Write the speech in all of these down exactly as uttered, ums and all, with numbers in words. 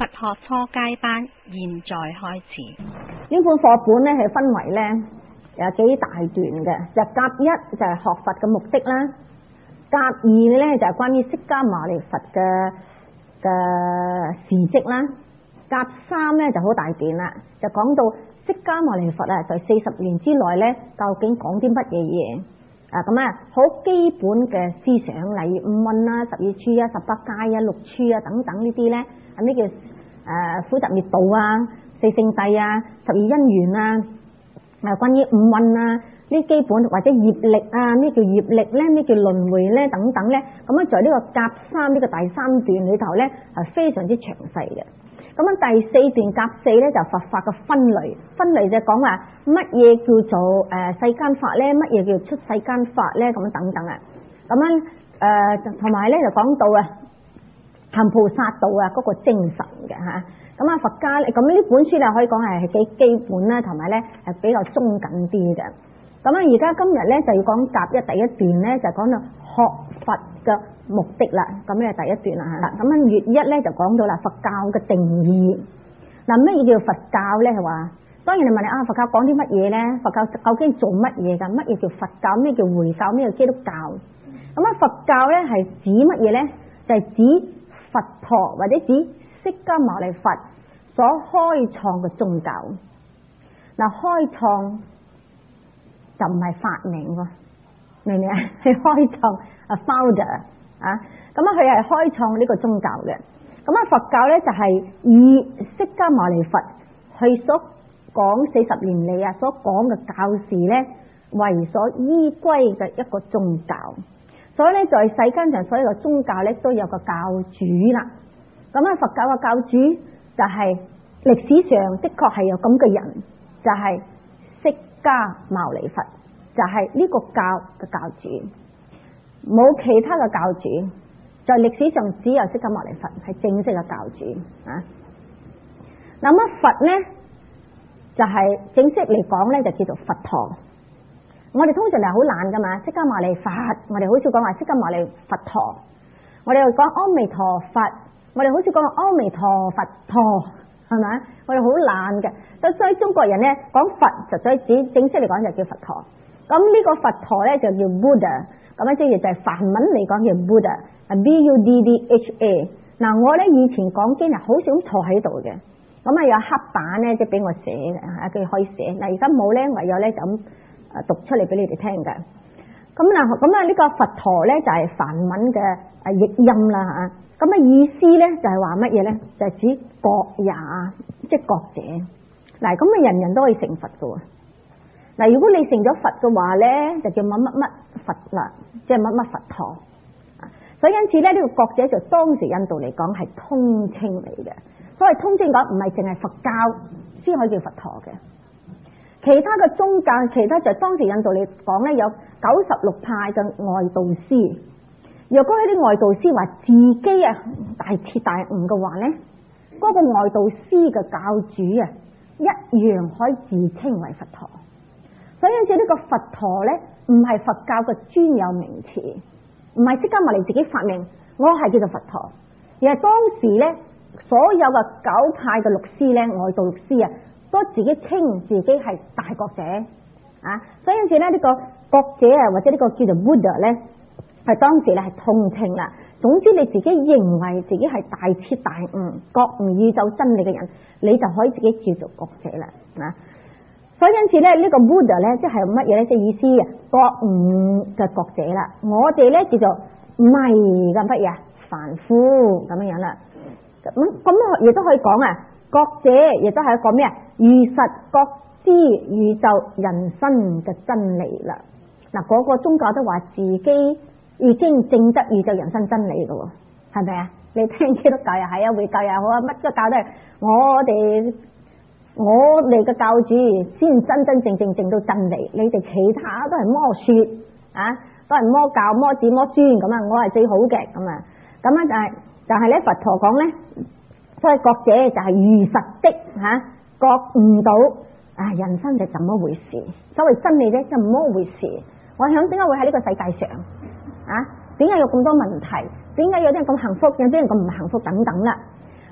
學初階班現在開始。 呢本課本咧係分為咧有幾大段嘅，就甲一就係學佛嘅目的啦，甲二咧就係關於釋迦牟尼佛嘅嘅事蹟啦，甲三咧就好大段啦，就講到釋迦牟尼佛啊，在四十年之內咧究竟講啲乜嘢嘢啊？咁啊好基本嘅思想，例如五蘊啦、十二處啊、十八界啊、六處啊等等呢啲咧，啊咩叫誒苦集滅道啊、四聖諦啊、十二因緣啊，誒關於五蘊啊呢基本或者業力啊，咩叫業力咧，咩叫輪迴咧等等咧，咁樣在呢個甲三呢個第三段裏頭咧係非常之詳細嘅。咁樣第四段甲四咧就佛法嘅分類，分類就講話乜嘢叫做誒世間法咧，乜嘢叫出世間法咧，咁樣等等啊。咁樣誒同埋咧就講到啊行菩薩道啊嗰個精神嘅嚇。咁啊佛家咧，咁呢本書咧可以講係係幾基本啦，同埋咧係比較中緊啲嘅。咁啊而家今日咧就要講甲一第一段咧，就講到學佛嘅目的啦。咁咧第一段啦嚇。咁啊月一咧就講到啦佛教嘅定義。嗱咩叫佛教咧？係話當然你問你啊佛教講啲乜嘢咧？佛教究竟做乜嘢㗎？乜嘢叫佛教？咩叫回教？咩叫基督教？咁啊佛教咧係指乜嘢咧？就係指佛陀或者指釋迦牟尼佛所開創嘅宗教。嗱開創就唔係發明喎，明唔明啊？係開創啊 founder 啊，咁啊佢係開創呢個宗教嘅。咁啊佛教咧就係以釋迦牟尼佛佢所講四十年嚟啊所講嘅教示咧為所依歸嘅一個宗教。所以咧在世間上所有嘅宗教咧都有個教主啦。咁啊佛教嘅教主就係歷史上的確係有咁嘅人，就係釋迦牟尼佛，就係呢個教嘅教主，冇其他嘅教主。在歷史上只有釋迦牟尼佛係正式嘅教主啊。嗱咁佛咧就係正式嚟講咧就叫做佛陀。我哋通常係好懶噶嘛，釋迦牟尼佛，我哋好少講話釋迦牟尼佛陀。我哋又講阿彌陀佛，我哋好少講阿彌陀佛陀，係咪？我哋好懶嘅，所以中國人咧講佛就所以只正式嚟講就叫佛陀。咁呢個佛陀咧就叫 Buddha， 咁樣即係就係梵文嚟講叫 Buddha，B U D D H A。嗱我咧以前講經係好少咁坐喺度嘅，咁啊有黑板咧即係俾我寫嘅嚇，佢可以寫。嗱而家冇咧，唯有咧就咁誒讀出嚟俾你哋聽嘅。咁嗱咁啊呢個佛陀咧就係梵文嘅誒譯音啦嚇。咁啊意思咧就係話乜嘢咧？就係指覺也，即係覺者。嗱咁啊人人都可以成佛嘅喎。嗱如果你成咗佛嘅話咧，就叫乜乜乜佛啦，即係乜乜佛陀。所以因此咧呢個覺者就當時印度嚟講係通稱嚟嘅。所謂通稱講唔係淨係佛教先可以叫佛陀嘅。其他嘅宗教，其他就當時印度嚟講咧有九十六派嘅外道師。若果喺啲外道師話自己啊大徹大悟嘅話咧，嗰個外道師嘅教主啊一樣可以自稱為佛陀。所以因此呢個佛陀咧唔係佛教嘅專有名詞，唔係釋迦牟尼自己發明，我係叫做佛陀，而係當時咧所有嘅九派嘅律師咧外道律師啊都自己稱自己係大覺者啊。所以因此咧呢個覺者啊或者呢個叫做 Buddha 咧係當時咧係通稱啦。總之你自己認為自己係大徹大悟覺悟宇宙真理嘅人，你就可以自己叫做覺者啦啊。所以因此咧呢個 Buddha 咧即係乜嘢咧？即係意思啊覺悟嘅覺者啦。我哋咧叫做迷嘅乜嘢凡夫咁樣樣啦。咁咁亦都可以講啊，覺者亦都係一個咩啊？如實覺知宇宙人生嘅真理啦。嗱，嗰個宗教都話自己已經證得宇宙人生真理嘅喎，係咪啊？你聽基督教又係啊，回教又好啊，乜個教都係我哋我哋嘅教主先真真正正證到真理，你哋其他都係魔說啊，都係魔教魔子魔尊咁啊，我係最好嘅咁啊，咁啊但係但係咧佛陀講咧，所以覺者就係如實的嚇、啊、覺悟到啊人生就怎麼回事，所謂真理咧就麼回事。我想點解會喺呢個世界上啊？點解有咁多問題？點解有啲人咁幸福，有啲人咁唔幸福等等啦？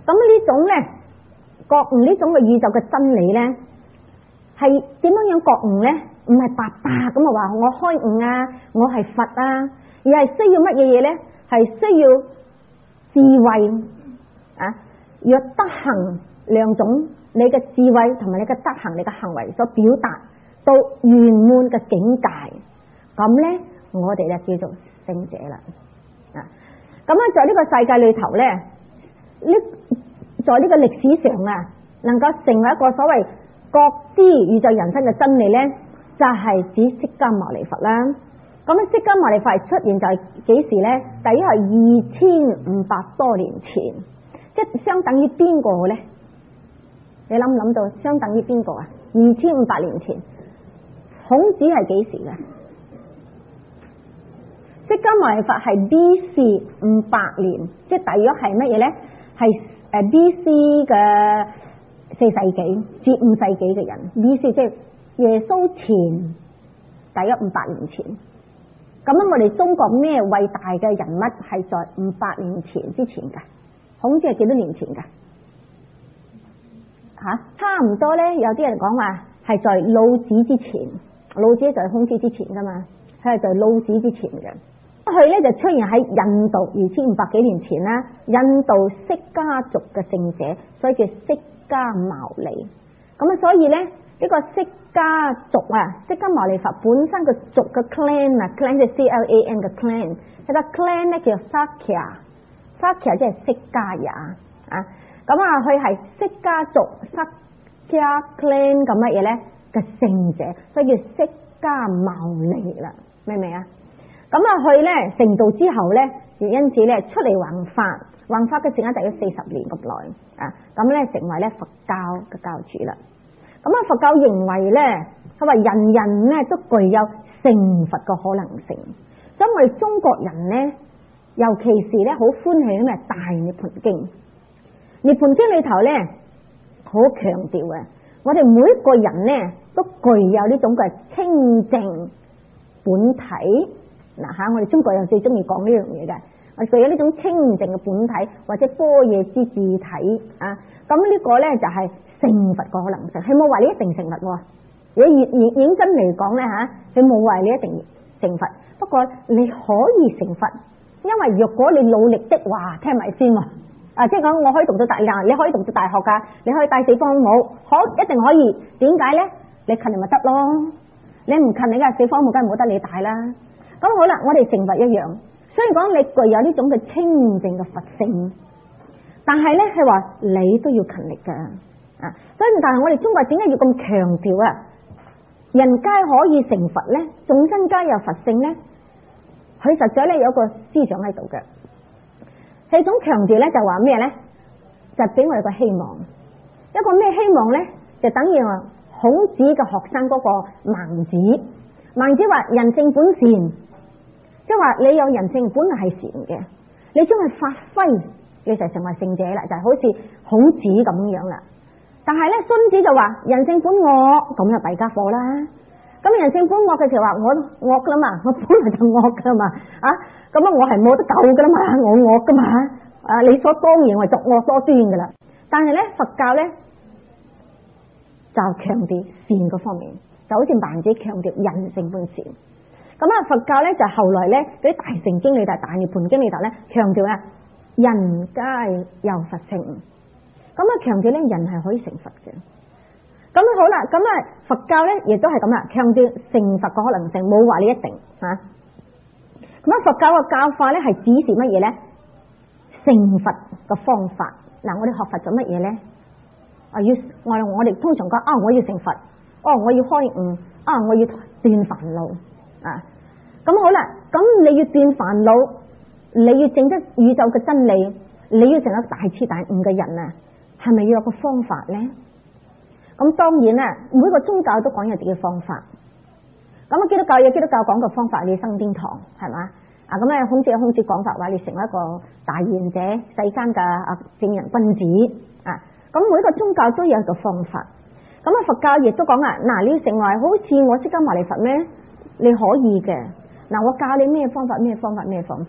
咁呢種咧覺悟呢種嘅宇宙嘅真理咧，係點樣樣覺悟咧？唔係白白咁啊話我開悟啊，我係佛啊，而係需要乜嘢嘢咧？係需要智慧啊，若德行兩種，你嘅智慧同埋你嘅德行，你嘅行為所表達到圓滿嘅境界，咁咧我哋就叫做聖者啦。啊，咁咧在呢個世界裏頭咧，呢在呢個歷史上啊，能夠成為一個所謂覺知宇宙人生嘅真理咧，就係指釋迦牟尼佛啦。咁咧釋迦牟尼佛係出現就係幾時咧？第一係二千五百多年前，即係相等於邊個咧？你諗唔諗到相等於邊個啊？二千五百年前，孔子係幾時嘅？釋迦牟尼佛係 B C 五百年，即係大約係乜嘢咧？係誒 B C 嘅四世紀至五世紀嘅人 ，B C 即係耶穌前大約五百年前。咁樣我哋中國咩偉大嘅人物係在五百年前之前㗎？孔子係幾多年前㗎？吓、啊，差唔多咧。有啲人講話係在老子之前，老子就係孔子之前噶嘛，佢係在老子之前嘅。佢咧就出現喺印度二千五百幾年前啦，印度釋迦族嘅聖者，所以叫釋迦牟尼。咁啊，所以咧呢、這個釋迦族啊，釋迦牟尼佛本身個族嘅 clan 啊 ，clan 即係 C L A N 嘅 clan， 佢個 clan 咧叫 Sakya，Sakya 即係釋迦也啊。咁啊，佢係釋迦族 Sakya clan 咁乜嘢咧嘅聖者，所以叫釋迦牟尼啦，明唔明啊？咁啊，佢咧成道之後咧，因此咧出嚟弘法，弘法嘅時間大約四十年咁耐啊。咁咧成為咧佛教嘅教主啦。咁啊，佛教認為咧，佢話人人咧都具有成佛嘅可能性，所以我哋中國人咧，尤其是咧好歡喜咩大涅槃經。涅槃經裏頭咧，好強調嘅，我哋每一個人咧都具有呢種嘅清淨本體。嗱吓，我哋中國人最中意講呢樣嘢嘅，我哋具有呢種清淨嘅本體或者般若之智體啊。咁呢個咧就係成佛嘅可能性，係冇話你一定成佛。如果認認認真嚟講咧吓，佢冇話你一定成佛，不過你可以成佛，因為若果你努力的話，聽埋先喎。啊，即係講我可以讀到大，你可以讀到大學噶，你可以帶四方母，可一定可以。點解咧？你勤力咪得咯，你唔勤力嘅四方母梗係冇得你帶啦。咁好啦，我哋成佛一樣，所以講你具有呢種嘅清淨嘅佛性，但係咧係話你都要勤力噶啊。所以但係我哋中國點解要咁強調啊？人皆可以成佛咧，眾生皆有佛性咧，佢實在咧有個思想喺度嘅。係種強調咧就話咩咧？就俾我哋個希望，一個咩希望咧？就等於話孔子嘅學生嗰個孟子，孟子話人性本善，即係話你有人性本來係善嘅，你將佢發揮，你就成為聖者啦，就係好似孔子咁樣啦。但係咧，孫子就話人性本惡，咁就弊家伙啦。咁人性本惡嘅時候話我惡噶啦嘛，我本來就惡噶啦嘛啊！咁啊，我係冇得救噶啦嘛，我惡噶嘛啊！理所當然我係作惡多端噶啦。但係咧，佛教咧就強調善嗰方面，就好似孟子強調人性本善。咁啊，佛教咧就後來咧嗰啲大乘經裏頭、大涅槃經裏頭咧強調啊，人皆有佛性。咁啊，強調咧人係可以成佛嘅。咁好啦，咁啊佛教咧亦都係咁啦，強調成佛嘅可能性，冇話你一定啊。咁啊，佛教嘅教法咧係指示乜嘢咧？成佛嘅方法。嗱，我哋學佛做乜嘢咧？啊，要我我哋通常講啊，我要成佛，哦，我要開悟，啊，我要斷煩惱啊。咁好啦，咁你要斷煩惱，你要證得宇宙嘅真理，你要成為大徹大悟嘅人啊，係咪要有個方法咧？咁當然啦，每個宗教都講有自己嘅方法。咁啊，基督教有基督教講嘅方法，你升天堂係嘛？啊，咁咧孔子有孔子講法，話你成為一個大賢者，世間嘅啊正人君子啊。咁每個宗教都有一個方法。咁啊，佛教亦都講啊，嗱，你要成為好似我釋迦牟尼佛咩？你可以嘅。嗱，我教你咩方法咩方法咩方法。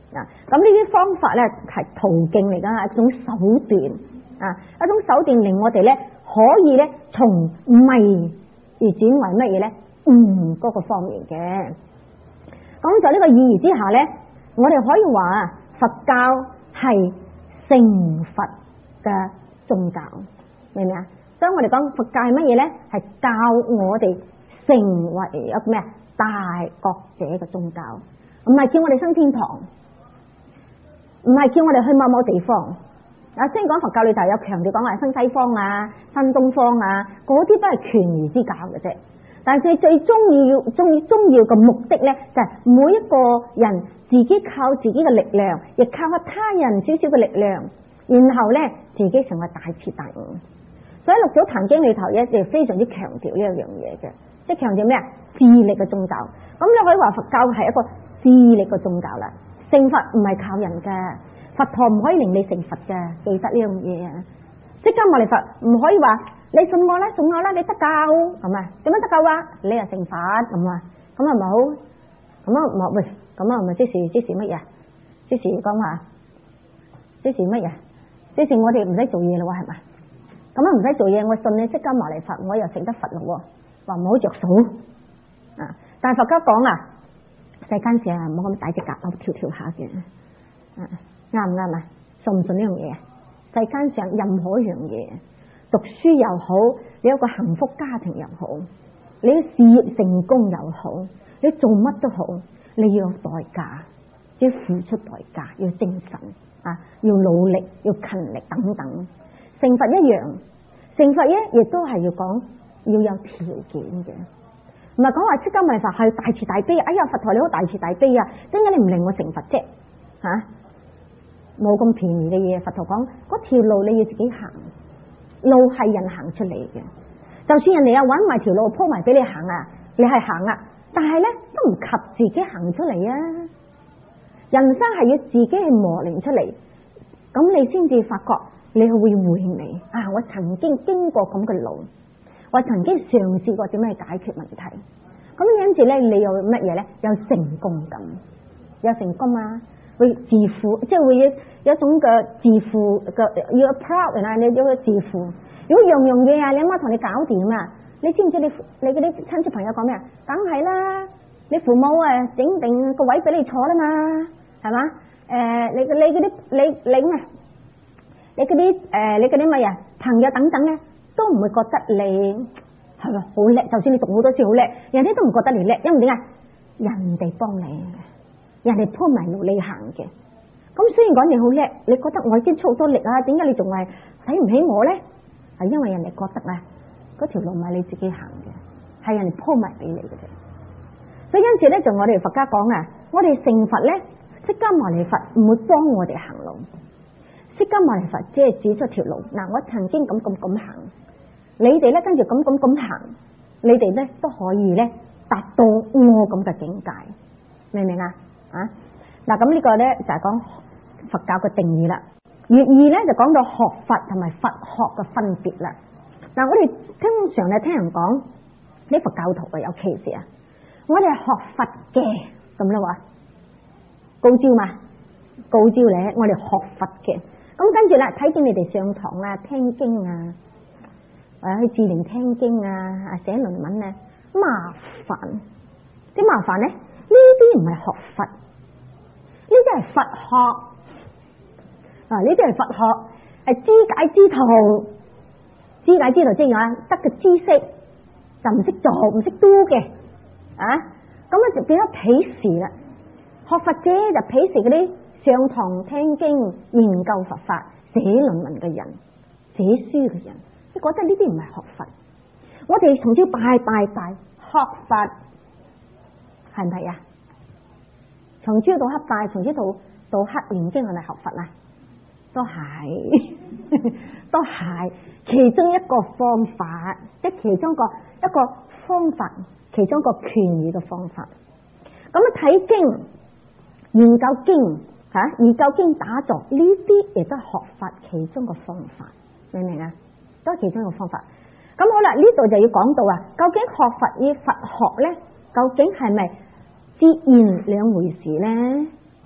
啊，咁呢啲方法咧係途徑嚟㗎，係一種手段啊，一種手段令我哋咧可以咧從迷而轉為乜嘢咧？嗯，嗰個方面嘅。咁就呢個意義之下咧，我哋可以話佛教係成佛嘅宗教，明唔明啊？所以我哋講佛教係乜嘢咧？係教我哋成為一個咩啊？大覺者嘅宗教，唔係叫我哋升天堂，唔係叫我哋去某某地方。啊，雖然講佛教裏頭有強調講話新西方啊、新東方啊，嗰啲都係權宜之教嘅啫。但係最重要、最重要嘅目的咧，就係每一個人自己靠自己嘅力量，亦靠下他人少少嘅力量，然後咧自己成為大徹大悟。所以六祖壇經裏頭咧，就非常之強調呢一樣嘢嘅，即係強調咩啊？智力嘅宗教。咁你可以話佛教係一個智力嘅宗教啦。成佛唔係靠人嘅，佛陀唔可以令你成佛嘅，記得呢樣嘢啊！釋迦牟尼佛唔可以話你信我啦，信我啦，你得救係咪？點樣得救啊？你又成佛咁啊？咁係咪好？咁啊唔係喂？咁啊唔係即時即時乜嘢？即時講話即時乜嘢？即時我哋唔使做嘢咯，係咪？咁啊唔使做嘢，我信你釋迦牟尼佛，我又成得佛咯，話唔好着數啊！但係佛家講啊，世間事啊，唔好咁大隻蛤乸跳跳下嘅，啱唔啱啊？信唔信呢樣嘢啊？世間上任何一樣嘢，讀書又好，你有個幸福家庭又好，你事業成功又好，你做乜都好，你要有代價，要付出代價，要精神啊，要努力，要勤力等等。成佛一樣，成佛咧亦都係要講要有條件嘅，唔係講話釋迦牟尼佛係大慈大悲，哎呀佛陀你好大慈大悲啊，點解你唔令我成佛啫？吓、啊，冇咁便宜嘅嘢。佛陀講嗰條路你要自己行，路係人行出嚟嘅，就算人哋啊搵埋條路鋪埋俾你行啊，你係行啊，但係咧都唔及自己行出嚟啊。人生係要自己去磨練出嚟，咁你先至發覺。你會回味啊！我曾經經過咁嘅路，我曾經嘗試過點樣去解決問題。咁因此咧，你有乜嘢咧？有成功感，有成功啊！會自負，即係會有一種嘅自負嘅，要 proud 啊！你有個自負。如果樣樣嘢啊，你阿媽同你搞掂啊，你知唔知你你嗰啲親戚朋友講咩啊？梗係啦，你父母啊整定個位俾你坐啦嘛，係嘛？誒、呃，你你嗰啲你你咩？你嗰啲誒，你嗰啲乜嘢朋友等等咧，都唔會覺得你係咪好叻？就算你讀好多書好叻，人哋都唔覺得你叻，因為點解？人哋幫你，人哋鋪埋路你行嘅。咁雖然講你好叻，你覺得我已經出好多力啊，點解你仲係睇唔起我咧？係因為人哋覺得啊，嗰條路唔係你自己行嘅，係人哋鋪埋俾你嘅啫。所以因此咧，就我哋佛家講啊，我哋成佛咧，釋迦牟尼佛唔會幫我哋行路。釋迦牟尼佛只係指出條路，嗱，我曾經咁咁咁行，你哋咧跟住咁咁咁行，你哋咧都可以咧達到我咁嘅境界，明唔明啊？啊，嗱，咁呢個咧就係講佛教嘅定義啦。粵義咧就講到學佛同埋佛學嘅分別啦。嗱，我哋經常咧聽人講啲佛教徒啊有歧視啊，我哋係學佛嘅咁啦話，高招嘛，高招咧，我哋學佛嘅。咁跟住啦，睇見你哋上堂啊、聽經啊，或者去治療聽經啊、寫論文啊，麻煩。啲麻煩咧，呢啲唔係學佛，呢啲係佛學啊！呢啲係佛學，係知解之徒，知解之徒即係話得嘅知識就唔識做、唔識 do 嘅啊！咁咧就變咗鄙視啦。學佛者就鄙視嗰啲上堂聽經、研究佛法、寫論文嘅人、寫書嘅人，你覺得呢啲唔係學佛？我哋從朝拜拜拜學佛，係唔係啊？從朝到黑拜，從朝到到黑念經係咪學佛啊？都係，都係其中一個方法，即係其中一個一個方法，其中一個權宜嘅方法。咁啊睇經、研究經。吓、啊，研究經打坐呢啲亦都係學法其中個方法，明唔明啊？都係其中一個方法。咁好啦，呢度就要講到啊，究竟學佛與佛學咧，究竟係咪截然兩回事咧？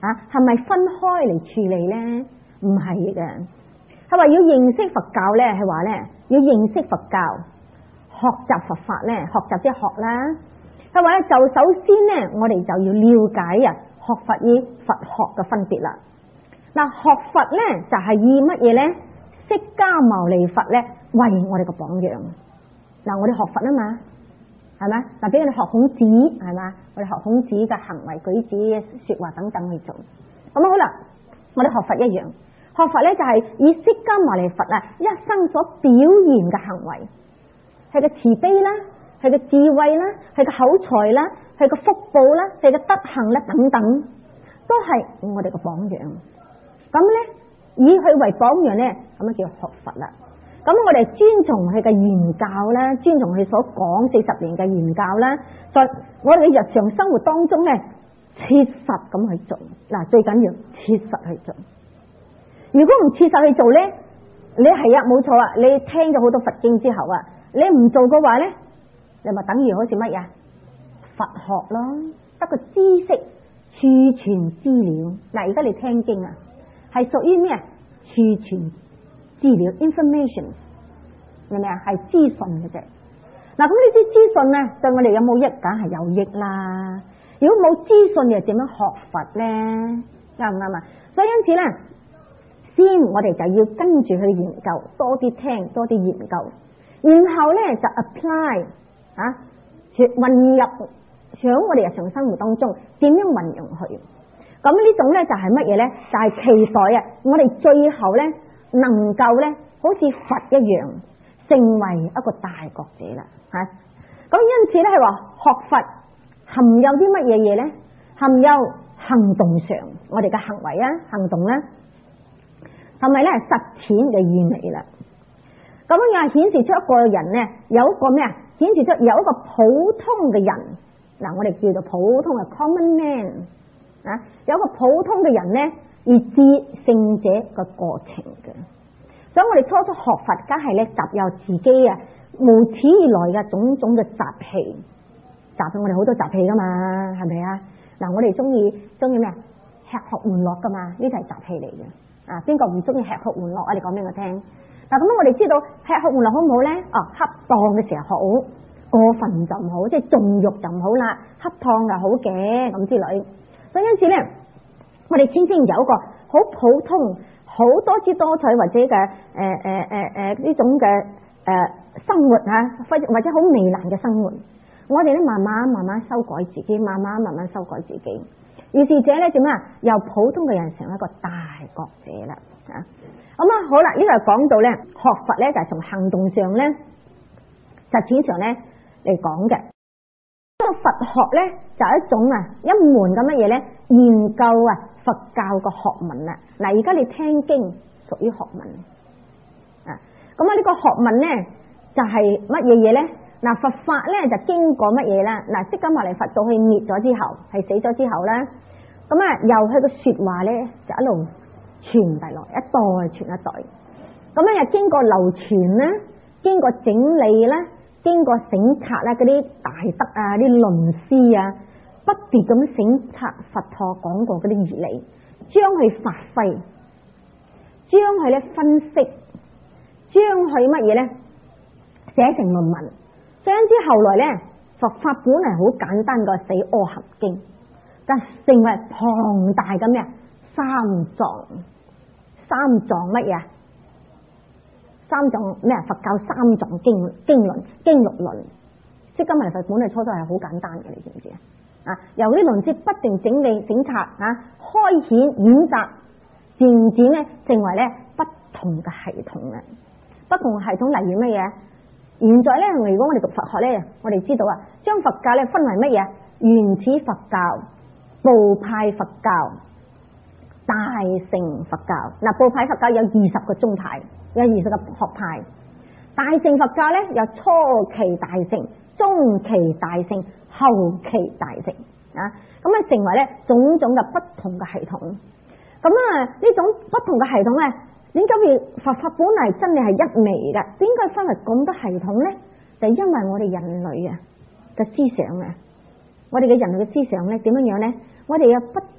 啊，係咪分開嚟處理咧？唔係嘅。佢話要認識佛教咧，係話咧要認識佛教，學習佛法咧，學習即係學啦。佢話咧就首先咧，我哋就要了解啊學佛與佛學嘅分別啦。嗱，學佛咧就係以乜嘢咧？釋迦牟尼佛咧為我哋個榜樣。嗱，我哋學佛啊嘛，係咪？嗱，俾我哋學孔子係嘛？我哋學孔子嘅行為舉止、說話等等去做。咁好啦，我哋學佛一樣，學佛咧就係以釋迦牟尼佛啊一生所表現嘅行為，係個慈悲啦，係個智慧啦，係個口才啦，係個福報啦，係個德行啦等等，都係我哋個榜樣。咁咧以佢為榜樣咧，咁啊叫學佛啦。咁我哋尊重佢嘅言教啦，尊重佢所講四十年嘅言教啦，在我哋嘅日常生活當中咧，切實咁去做。嗱，最緊要切實去做。如果唔切實去做咧，你係啊冇錯啊，你聽咗好多佛經之後啊，你唔做嘅話咧，你咪等於好似乜嘢佛學咯，得個知識儲存資料。嗱，而家你聽經啊，係屬於咩啊？儲存資料 information， 明唔明啊？係資訊嘅啫。嗱，咁呢啲資訊咧，對我哋有冇益？梗係有益啦。如果冇資訊，又點樣學佛咧？啱唔啱啊？所以因此咧，先我哋就要跟住去研究，多啲聽，多啲研究，然後咧就 apply 啊，運入響我哋日常生活當中，點樣運用佢？咁呢種咧就係乜嘢咧？就係、是、期待啊！我哋最後咧能夠咧好似佛一樣，成為一個大覺者啦吓。咁、啊、因此咧係話學佛含有啲乜嘢嘢咧？含有行動上我哋嘅行為啊，行動啦，同埋咧實踐嘅意味啦。咁樣又顯示出一個人咧有一個咩啊？顯示出有一個普通嘅人嗱，我哋叫做普通嘅 common man。啊，有一個普通嘅人咧，而至聖者嘅過程嘅，所以我哋初初學佛，梗係咧集有自己啊無始以來嘅種種嘅習氣，習氣我哋好多習氣噶嘛，係咪啊？嗱，我哋中意中意咩啊？吃喝玩樂噶嘛，呢啲係習氣嚟嘅。啊，邊個唔中意吃喝玩樂啊？你講俾我聽。嗱，咁我哋知道吃喝玩樂好唔好咧？哦，恰當嘅時候好，過分就唔好，即係縱欲就唔好啦，恰當就好嘅咁之類。所以因此咧，我哋先先有一個好普通、好多姿多彩或者嘅誒誒誒誒呢種嘅誒、呃、生活啊，或或者好糜爛嘅生活，我哋咧慢慢慢慢修改自己，慢慢慢慢修改自己。於是者咧點啊？由普通嘅人成為一個大覺者啦啊！咁啊好啦，呢個係講到咧學佛咧就係從行動上咧、實踐上咧嚟講嘅。呢個佛學咧就係一種啊一門嘅乜嘢咧研究啊佛教嘅學問啦。嗱，而家你聽經屬於學問啊。咁啊呢個學問咧就係乜嘢嘢咧？嗱，佛法咧就經過乜嘢啦？嗱，釋迦牟尼佛到佢滅咗之後，係死咗之後咧，咁啊由佢嘅說話咧就一路傳遞落，一代傳一代。咁啊又經過流傳啦，經過整理啦。經過省察啦，嗰啲大德啊、啲論師啊，不斷咁省察佛陀講過嗰啲義理，將佢發揮，將佢咧分析，將佢乜嘢咧寫成論文。所以之後來咧，佛法本嚟好簡單個死阿含經，但成為龐大嘅咩三藏，三藏乜嘢？三藏咩？佛教三藏經經論經六論，釋迦牟尼佛本嚟初初係好簡單嘅，你知唔知啊？啊，由啲論師不斷整理省察啊，開顯演習，漸漸咧成為咧不同嘅系統啦。不同嘅系統例如乜嘢？現在咧，如果我哋讀佛學咧，我哋知道啊，將佛教咧分為乜嘢？原始佛教、部派佛教、大乘佛教。嗱，部派佛教有二十個宗派。有二十個學派，大乘佛教咧有初期大乘、中期大乘、後期大乘啊，咁啊成為咧種種嘅不同嘅系統。咁啊呢種不同嘅系統咧，點解會佛法本嚟真係係一味嘅？點解分為咁多系統咧？就係因為我哋人類啊嘅思想啊，我哋嘅人類嘅思想咧點樣樣咧？我哋有不不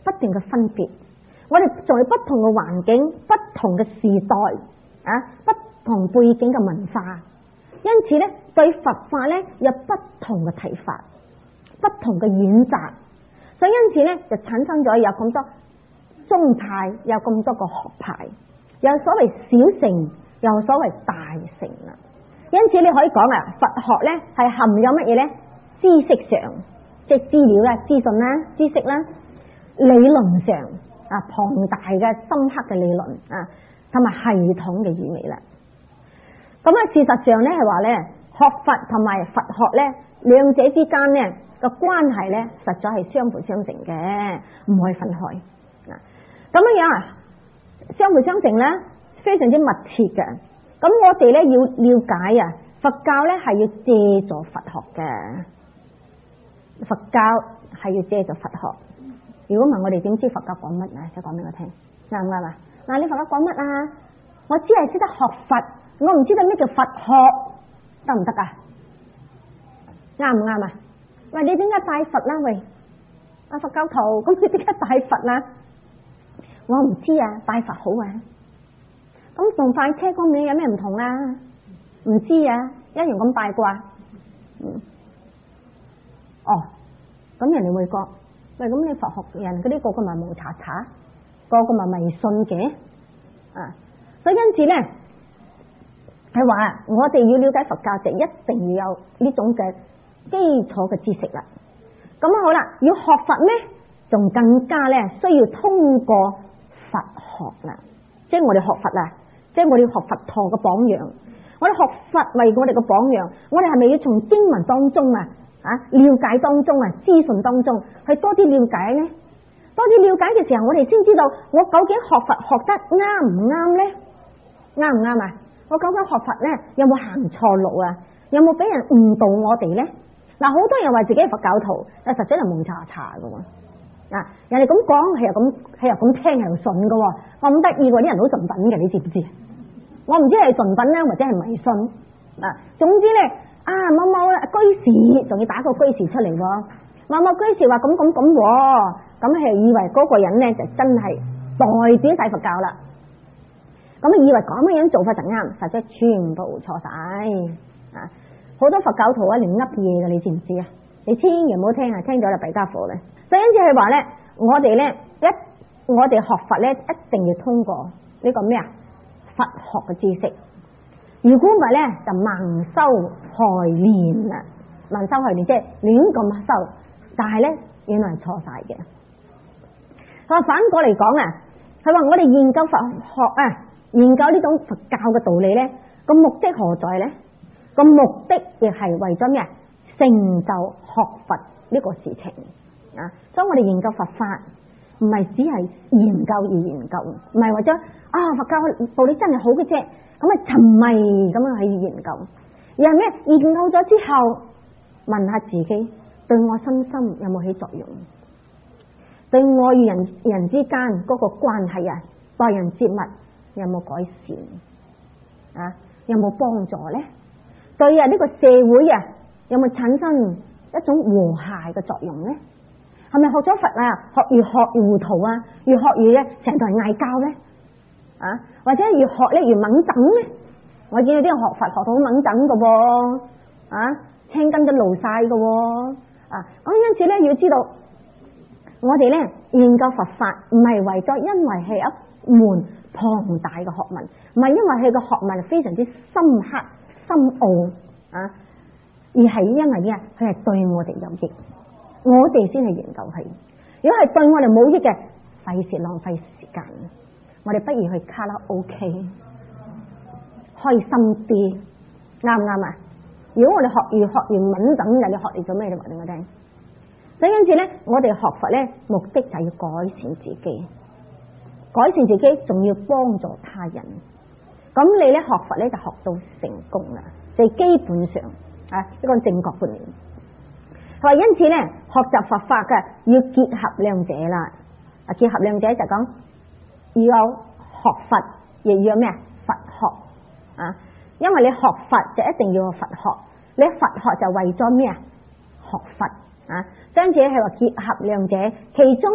不斷嘅分別，我哋在不同嘅環境、不同嘅時代啊、不同背景嘅文化，因此咧對佛法咧有不同嘅睇法、不同嘅演繹，所以因此咧就產生咗有咁多宗派，有咁多個學派，有所謂小乘，有所謂大乘啦。因此你可以講啊，佛學咧係含有乜嘢咧？知識上，即係資料啦、資訊啦、知識啦，理論上啊，龐大嘅深刻嘅理論啊，同埋系統嘅意味啦。咁啊，事實上咧係話咧，學佛同埋佛學咧，兩者之間咧個關係咧，實在係相輔相成嘅，唔可以分開。啊，咁樣樣啊，相輔相成咧，非常之密切嘅。咁我哋咧要了解啊，佛教咧係要借助佛學嘅，佛教係要借助佛學。如果唔係，我哋點知佛教講乜啊？即係講俾我聽，啱唔啱啊？嗱，你佛教講乜啊？我只係識得學佛，我唔知道咩叫佛學，得唔得啊？啱唔啱啊？喂，你點解拜佛啦？喂，阿佛教徒，咁你點解拜佛啦？我唔知啊，拜佛好啊。咁同快車公廟有咩唔同啊？唔知啊，一樣咁拜啩。嗯，哦，咁人哋會講，喂，咁你佛學人嗰啲個個咪冇查查，個個咪迷信嘅啊。所以因此咧，係話我哋要了解佛教，就一定要有呢種嘅基礎嘅知識啦。咁好啦，要學佛咩？仲更加咧需要通過佛學啦，即係我哋學佛啦。即係我哋要學佛陀嘅榜樣，我哋學佛為我哋嘅榜樣，我哋係咪要從經文當中啊啊了解當中啊資訊當中去多啲了解呢？多啲了解嘅時候，我哋先知道我究竟學佛學得啱唔啱呢？啱唔啱啊？我究竟學佛呢有冇行錯路啊？有冇俾人誤導我哋呢？嗱，好多人話自己係佛教徒，但實際係蒙查查㗎喎。啊！人哋咁講，係又咁，係又咁聽，係又信㗎喎。我咁得意喎，啲人好純品嘅，你知唔知？我唔知係純品咧，或者係迷信啊。總之咧，啊某某居士仲要打個居士出嚟喎。某某居士話咁咁咁喎，咁係以為嗰個人咧就真係代表晒佛教啦。咁以為咁樣樣做法就啱，實際全部錯晒啊！好多佛教徒啊，連噏嘢嘅，你知唔知啊？你千祈唔好聽啊，聽咗就弊家伙咧。所以因此係話咧，我哋咧一我哋學佛咧，一定要通過呢個咩啊佛學嘅知識。如果唔係咧，就盲修害練啦，盲修害練即係亂咁修，但係咧原來係錯晒嘅。佢反過嚟講啊，佢話我哋研究佛學啊，研究呢種佛教嘅道理咧，個目的何在咧？個目的亦係為咗咩啊？成就學佛呢個事情。啊！所以我哋研究佛法唔係只係研究而研究，唔係為咗啊佛教道理真係好嘅啫，咁啊沉迷咁樣去研究，而係咩？研究咗之後，問下自己對我身心有冇起作用，對我與人人之間嗰個關係啊，待人接物有冇改善啊？有冇幫助咧？對啊呢個社會啊有冇產生一種和諧嘅作用咧？係咪學咗佛啊？學越學越糊塗啊！越學越咧成台嗌交咧啊！或者越學咧越懵整咧？我見有啲人學佛學到好懵整㗎喎啊！青筋都露晒㗎喎啊！咁因此咧要知道，我哋咧研究佛法唔係為咗因為係一門龐大嘅學問，唔係因為係個學問非常之深刻深奧啊，而係因為咩？佢係對我哋有益。我哋先係研究佢，如果係對我哋冇益嘅，費事浪費時間。我哋不如去卡拉 OK， 開心啲，啱唔啱啊？如果我哋學越學越穩等嘅，你學嚟做咩？你話俾我聽。所以因此咧，我哋學佛咧，目的就係要改善自己，改善自己，仲要幫助他人。咁你咧學佛咧就學到成功啦，就係基本上啊一個正確觀念。佢話因此咧，學習佛法嘅要結合兩者啦。啊，結合兩者就講要有學佛，亦要有咩佛學啊。因為你學佛就一定要有佛學，你佛學就為咗咩啊？學佛啊。跟住係話結合兩者，其中咧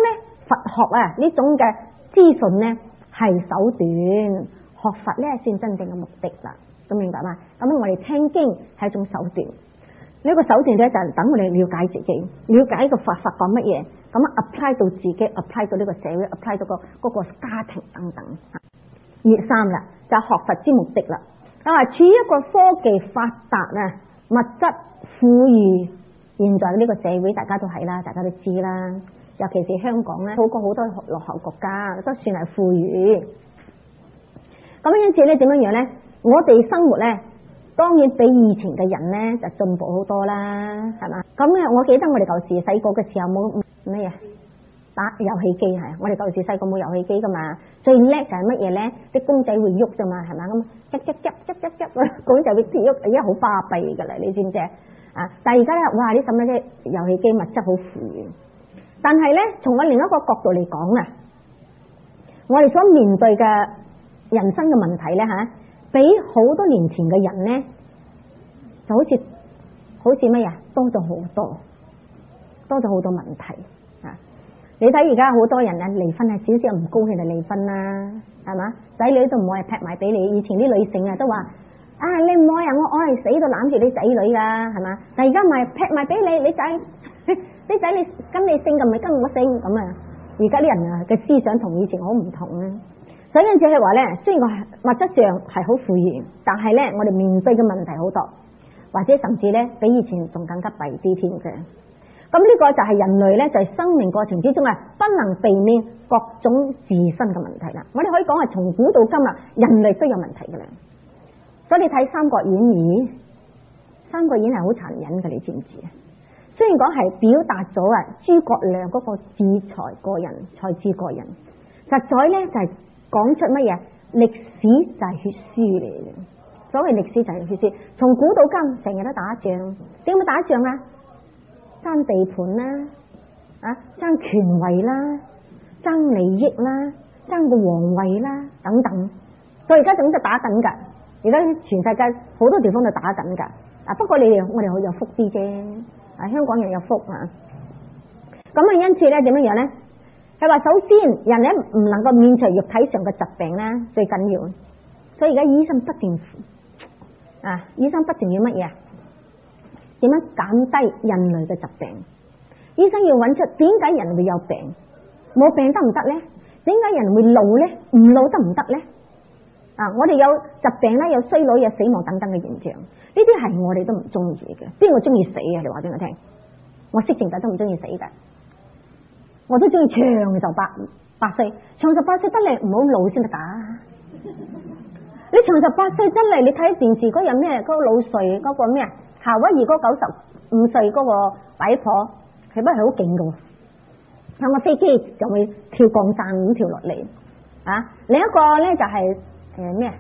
佛學啊呢種嘅資訊呢係手段，學佛呢先真正嘅目的啦，咁明白嘛？咁我哋聽經係一種手段，呢、這個手段咧就等我哋了解自己，了解個佛法講乜嘢，咁 apply 到自己 ，apply 到呢個社會 ，apply 到個嗰個家庭等等。二三啦，就係、學佛之目的啦。我話處於一個科技發達啊，物質富裕，現在呢個社會大家都係啦，大家都知啦。尤其是香港咧，好過好多落後國家，都算係富裕。咁因此咧，點樣樣咧？我哋生活咧，當然比以前嘅人咧就進步好多啦，係嘛？咁咧，我記得我哋舊時細個嘅時候冇咩嘢打遊戲機係，我哋舊時細個冇遊戲機噶嘛，最叻就係乜嘢咧？啲公仔會喐啫嘛，係嘛？咁一一一一一一，公仔會喐，而家好巴閉噶啦，你知唔知啊？啊！但係而家咧，哇！啲什麼啫？遊戲機物質好富裕，但係咧，從我另一個角度嚟講啊，我哋所面對嘅人生嘅問題咧吓，比好多年前嘅人咧，就好似好似乜嘢多咗好多，多咗好多問題啊！你睇而家好多人啊離婚啊，少少唔高興就離婚啦，係嘛？仔女都唔可以劈埋俾你，以前啲女性啊都話啊，你唔愛啊，我愛嚟死都攬住你仔女噶，係嘛？但係而家咪劈埋俾你，你仔啲仔你跟你姓，咁咪跟我姓咁啊！而家啲人啊嘅思想同以前好唔同啊！所以因此係話咧，雖然我物質上係好富裕，但係咧我哋面對嘅問題好多，或者甚至咧比以前仲更加弊啲添嘅。咁呢個就係人類咧，就係生命過程之中啊，不能避免各種自身嘅問題啦。我哋可以講係從古到今日，人類都有問題嘅啦。所以你睇《三國演義》，《三國演義》係好殘忍嘅，你知唔知啊？雖然講係表達咗啊諸葛亮嗰個智才過人、才智過人，實在咧就係講出乜嘢？歷史就係血書嚟嘅。所謂歷史就係血書，從古到今成日都打仗，點解打仗啊？爭地盤啦，啊，爭權位啦，爭利益啦，爭個皇位啦，等等。所以而家總之打緊噶，而家全世界好多地方都打緊噶。啊，不過你哋我哋好有福啲啫，啊，香港人有福啊。咁啊，因此咧點樣樣咧？係話首先人咧唔能夠免除肉體上嘅疾病咧，最緊要。所以而家醫生不斷啊，醫生不斷要乜嘢？點樣減低人類嘅疾病？醫生要揾出點解人會有病，冇病得唔得咧？點解人會老咧？唔老得唔得咧？啊，我哋有疾病咧，有衰老，有死亡等等嘅現象，呢啲係我哋都唔中意嘅。邊個中意死啊？你話俾我聽，我識淨仔都唔中意死噶，我都中意長壽百百歲，長壽百歲得嚟唔好老先得噶。你長壽百歲得嚟，你睇電視嗰有咩嗰個老歲嗰個咩啊？夏威夷嗰九十五歲嗰個擺婆，佢不係好勁噶，向個飛機就會跳降傘咁跳落嚟啊！另一個咧就係誒咩啊？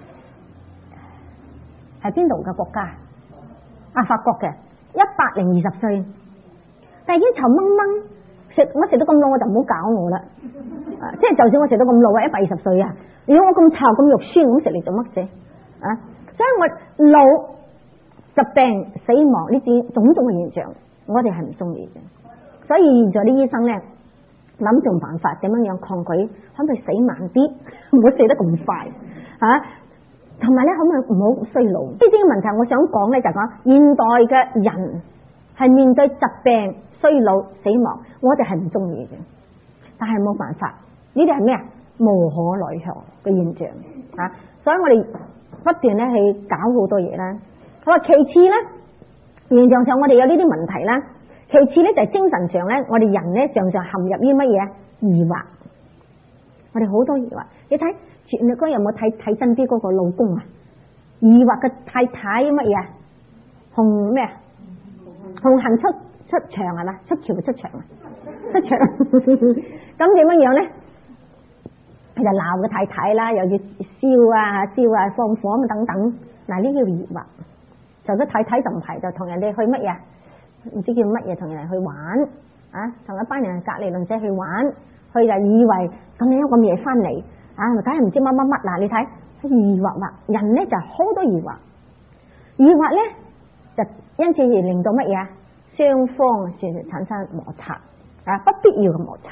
係邊度嘅國家？啊，法國嘅一百零二十歲，但係已經臭掹掹，食我食到咁老我就唔好搞我啦！啊，即係就算我食到咁老啊，一百二十歲啊，如果我咁臭咁肉酸咁食嚟做乜啫？啊，所以我老。疾病、死亡呢啲種種嘅現象，我哋係唔中意嘅。所以現在啲醫生咧諗盡辦法，點樣樣抗拒，可唔可以死慢啲，唔好死得咁快啊？同埋咧，可唔可以唔好衰老？呢啲嘅問題，我想講咧就係講現代嘅人係面對疾病、衰老、死亡，我哋係唔中意嘅。但係冇辦法，呢啲係咩啊？無可奈何嘅現象啊！所以我哋不斷咧去搞好多嘢啦。好啊，其次咧，現象上我哋有呢啲問題啦。其次咧就係精神上咧，我哋人咧常常陷入於乜嘢疑惑。我哋好多疑惑，你睇你嗰日有冇睇睇真啲嗰個老公啊？疑惑嘅太太乜嘢啊？紅咩啊？紅杏出出牆係嘛？出橋出牆啊？出牆咁點樣樣咧？就鬧個太太啦，又要燒啊燒啊放火咁等等。嗱，呢叫疑惑。就個太太就唔係，就同人哋去乜嘢？唔知叫乜嘢，同人哋去玩啊，同一班人隔籬鄰舍去玩，佢就以為咁樣咁夜翻嚟啊，梗係唔知乜乜乜啦。你睇疑惑惑，人咧就好多疑惑，疑惑咧就因此而令到乜嘢？雙方算係產生摩擦啊，不必要嘅摩擦。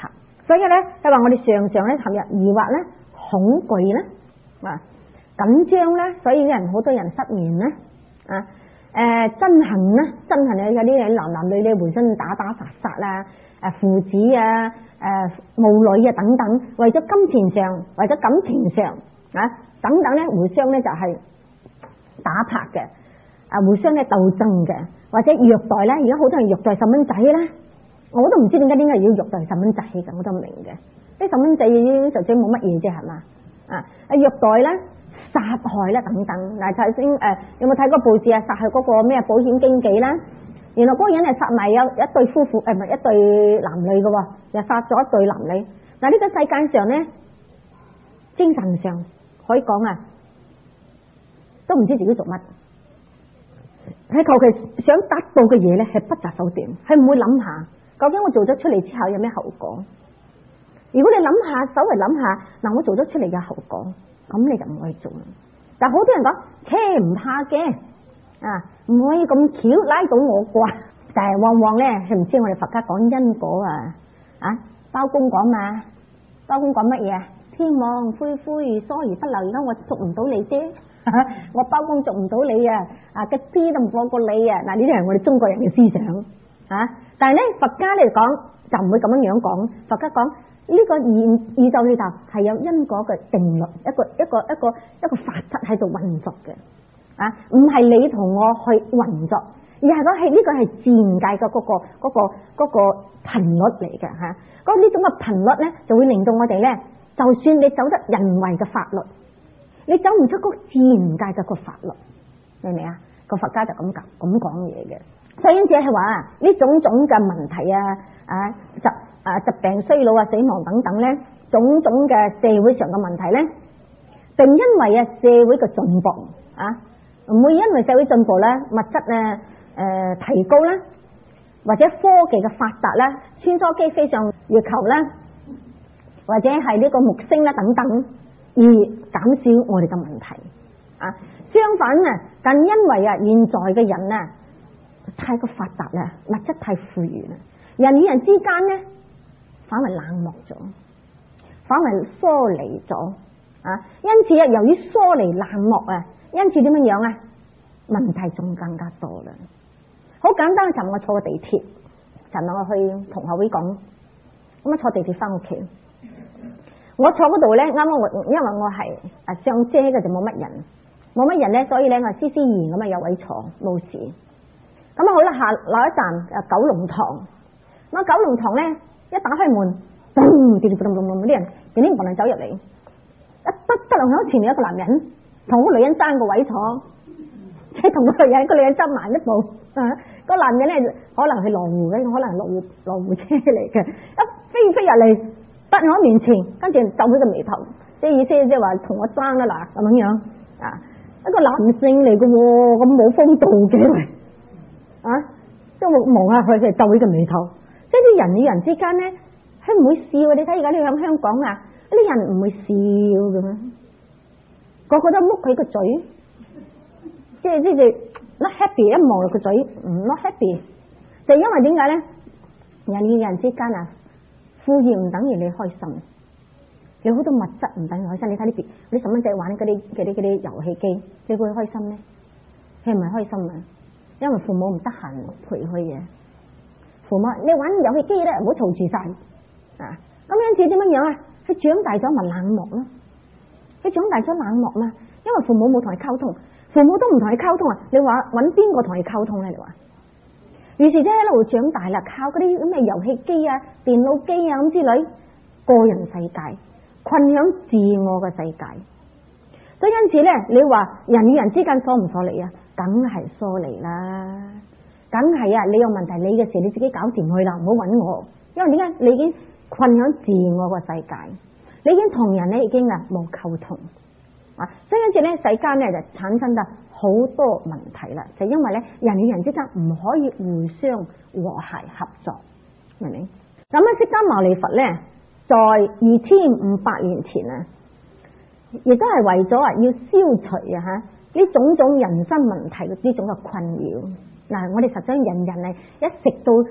所以咧，佢話我哋常常咧陷入疑惑咧、恐懼咧、啊緊張咧，所以啲人好多人失眠咧，啊誒憎恨咧，憎恨咧有啲男男女女互相打打殺殺啦，誒父子啊、誒母女啊等等，為咗金錢上、為咗感情上啊等等咧，互相咧就係打拍嘅，啊互相咧鬥爭嘅，或者虐待咧，而家好多人虐待細蚊仔咧。我都唔知點解點解要虐待細蚊仔嘅，我都唔明嘅。啲細蚊仔就算冇乜嘢啫，係嘛啊？虐待咧、殺害咧等等。嗱，頭先誒有冇睇過報紙啊？殺害嗰個咩保險經紀啦？原來嗰個人係殺埋有一對夫婦誒，唔係一對男女嘅喎，又殺咗一對男女。嗱，呢個世界上咧，精神上可以講啊，都唔知自己做乜。佢求其想達到嘅嘢咧，係不擇手段，係唔會諗下。究竟我做咗出嚟之後有咩後果？如果你諗下，稍微諗下，嗱，我做咗出嚟嘅後果，咁你就唔可以做啦。但係好多人講，車唔怕嘅，啊，唔可以咁巧拉到我啩。但係往往咧，係唔知我哋佛家講因果啊，啊，包公講嘛，包公講乜嘢啊？天網恢恢，疏而不漏。而家我捉唔到你啫，我包公捉唔到你啊，啊，個知都唔放過你啊。嗱，呢啲係我哋中國人嘅思想啊。但係咧，佛家嚟講就唔會咁樣樣講。佛家講呢個宇宇宙裏頭係有因果嘅定律，一個一個一個一個法則喺度運作嘅，啊，唔係你同我去運作，而係講係呢個係自然界嘅嗰個嗰個嗰個頻率嚟嘅吓。咁呢種嘅頻率咧，就會令到我哋咧，就算你走得人為嘅法律，你走唔出嗰自然界嘅個法律，明唔明啊？個佛家就咁講咁講嘢嘅。所以因此係話呢種種嘅問題啊，啊疾啊疾病、衰老啊、死亡等等咧，種種嘅社會上嘅問題咧，並因為啊社會嘅進步啊，唔會因為社會進步咧，物質咧誒提高啦，或者科技嘅發達啦，穿梭機飛上月球啦，或者係呢個木星啦等等，而減少我哋嘅問題啊。相反啊，更因為啊現在嘅人啊，太過發達啦，物質太富裕啦，人與人之間咧反為冷漠咗，反為疏離咗啊！因此啊，由於疏離冷漠啊，因此點樣樣啊？問題仲更加多啦。好簡單，尋日我坐個地鐵，尋日我去同學會講，咁啊坐地鐵翻屋企，我坐嗰度咧，啱啱我因為我係啊上車嘅就冇乜人，冇乜人咧，所以咧我斯斯然咁啊有位坐冇事。咁啊好啦，下落一站誒九龍塘，咁啊九龍塘咧一打開門，咚跌跌咚咚咚，啲人點點冇人走入嚟，一得得兩響前面有一個男人同個女人爭個位坐，即係同個女人個女人爭埋一步，啊個男人咧可能係羅湖嘅，可能係羅湖羅湖車嚟嘅，一飛飛入嚟，得我面前，跟住皺起個眉頭，即係意思即係話同我爭啦嗱咁樣樣啊，一個男性嚟嘅喎，咁冇風度嘅。啊！即係我望下佢，佢皺起個眉頭。即係啲人與人之間咧，佢唔會笑。你睇而家你喺香港啊，啲人唔會笑嘅咩？個個都碌佢個嘴，即係即係 not happy。一望落個嘴唔 not happy，就因為點解咧？人與人之間啊，富裕唔等於你開心，有好多物質唔等於開心。你睇啲啲細蚊仔玩嗰啲嗰啲嗰啲遊戲機，你會開心咩？佢唔係開心啊！因為父母唔得閒陪佢嘅，父母你玩遊戲機咧，唔好嘈住晒啊！咁因此點樣樣啊？佢長大咗咪冷漠咯？佢長大咗冷漠嘛？因為父母冇同佢溝通，父母都唔同佢溝通啊！你話揾邊個同佢溝通咧？你話，於是即係一路長大啦，靠嗰啲咁嘅遊戲機啊、電腦機啊咁之類，個人世界困響自我嘅世界。所以因此咧，你話人與人之間疏唔疏離啊？梗係疏離啦，梗係啊！你有問題，你嘅事你自己搞掂去啦，唔好揾我。因為點解？你已經困響自我個世界，你已經同人咧已經啊冇溝通啊，所以因此咧世間咧就產生咗好多問題啦，就因為咧人與人之間唔可以互相和諧合作，明唔明？咁啊，釋迦牟尼佛咧，在二千五百年前啊，亦都係為咗啊要消除啊吓。呢種種人生問題嘅呢種嘅困擾，嗱，我哋實際人人係一食到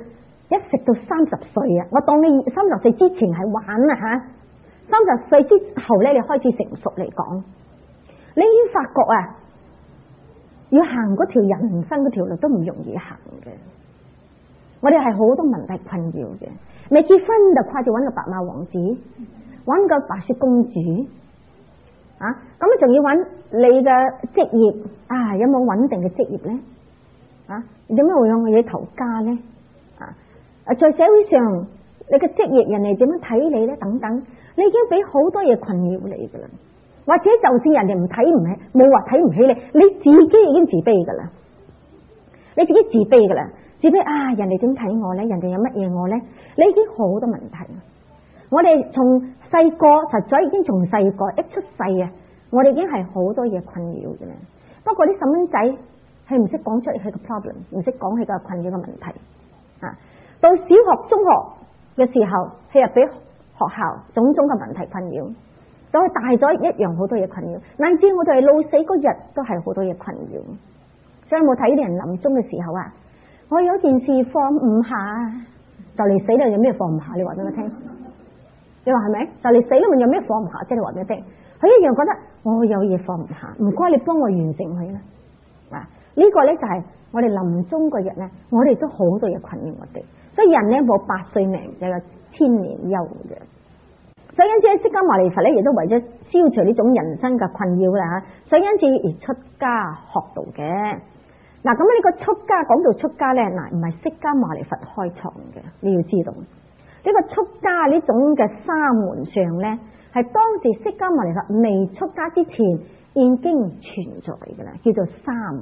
一食到三十歲啊，我當你三十歲之前係玩啊吓，三十歲之後咧，你開始成熟嚟講，你已經發覺啊，要行嗰條人生嗰條路都唔容易行嘅。我哋係好多問題困擾嘅，未結婚就跨住揾個白馬王子，揾個白雪公主啊，咁仲要揾你嘅職業啊，有冇穩定嘅職業咧？啊，點解會有我嘢頭家咧？啊，在社會上你嘅職業人哋點樣睇你咧？等等，你已經俾好多嘢困擾你噶啦。或者就算人哋唔睇唔起，冇話睇唔起你，你自己已經自卑噶啦，你自己自卑噶啦，自卑啊！人哋點睇我咧？人哋有乜嘢我咧？你已經好多問題。我哋從細個實在已經從細個一出世啊，我哋已經係好多嘢困擾嘅啦。不過啲細蚊仔係唔識講出佢嘅 problem， 唔識講佢嘅困擾嘅問題啊。到小學、中學嘅時候，佢又俾學校種種嘅問題困擾。到佢大咗一樣好多嘢困擾，乃至我哋老死嗰日都係好多嘢困擾。所以有冇睇啲人臨終嘅時候啊？我有件事放唔下，就嚟死啦！有咩放唔下？你話俾我聽。你話係咪？就嚟死啦！問有咩放唔下？即係你話俾我聽。佢一樣覺得我有嘢放唔下，唔該你幫我完成佢啦。啊，呢個咧就係我哋臨終嗰日咧，我哋都好多嘢困擾我哋。所以人咧冇百歲命，就有千年憂嘅。所以因此釋迦牟尼佛咧，亦都為咗消除呢種人生嘅困擾啦，所以因此而出家學道嘅。嗱，咁呢個出家講到出家咧，嗱唔係釋迦牟尼佛開創嘅，你要知道呢、這個出家呢種嘅沙門相咧，係當時釋迦牟尼佛未出家之前已經存在嘅啦，叫做沙門。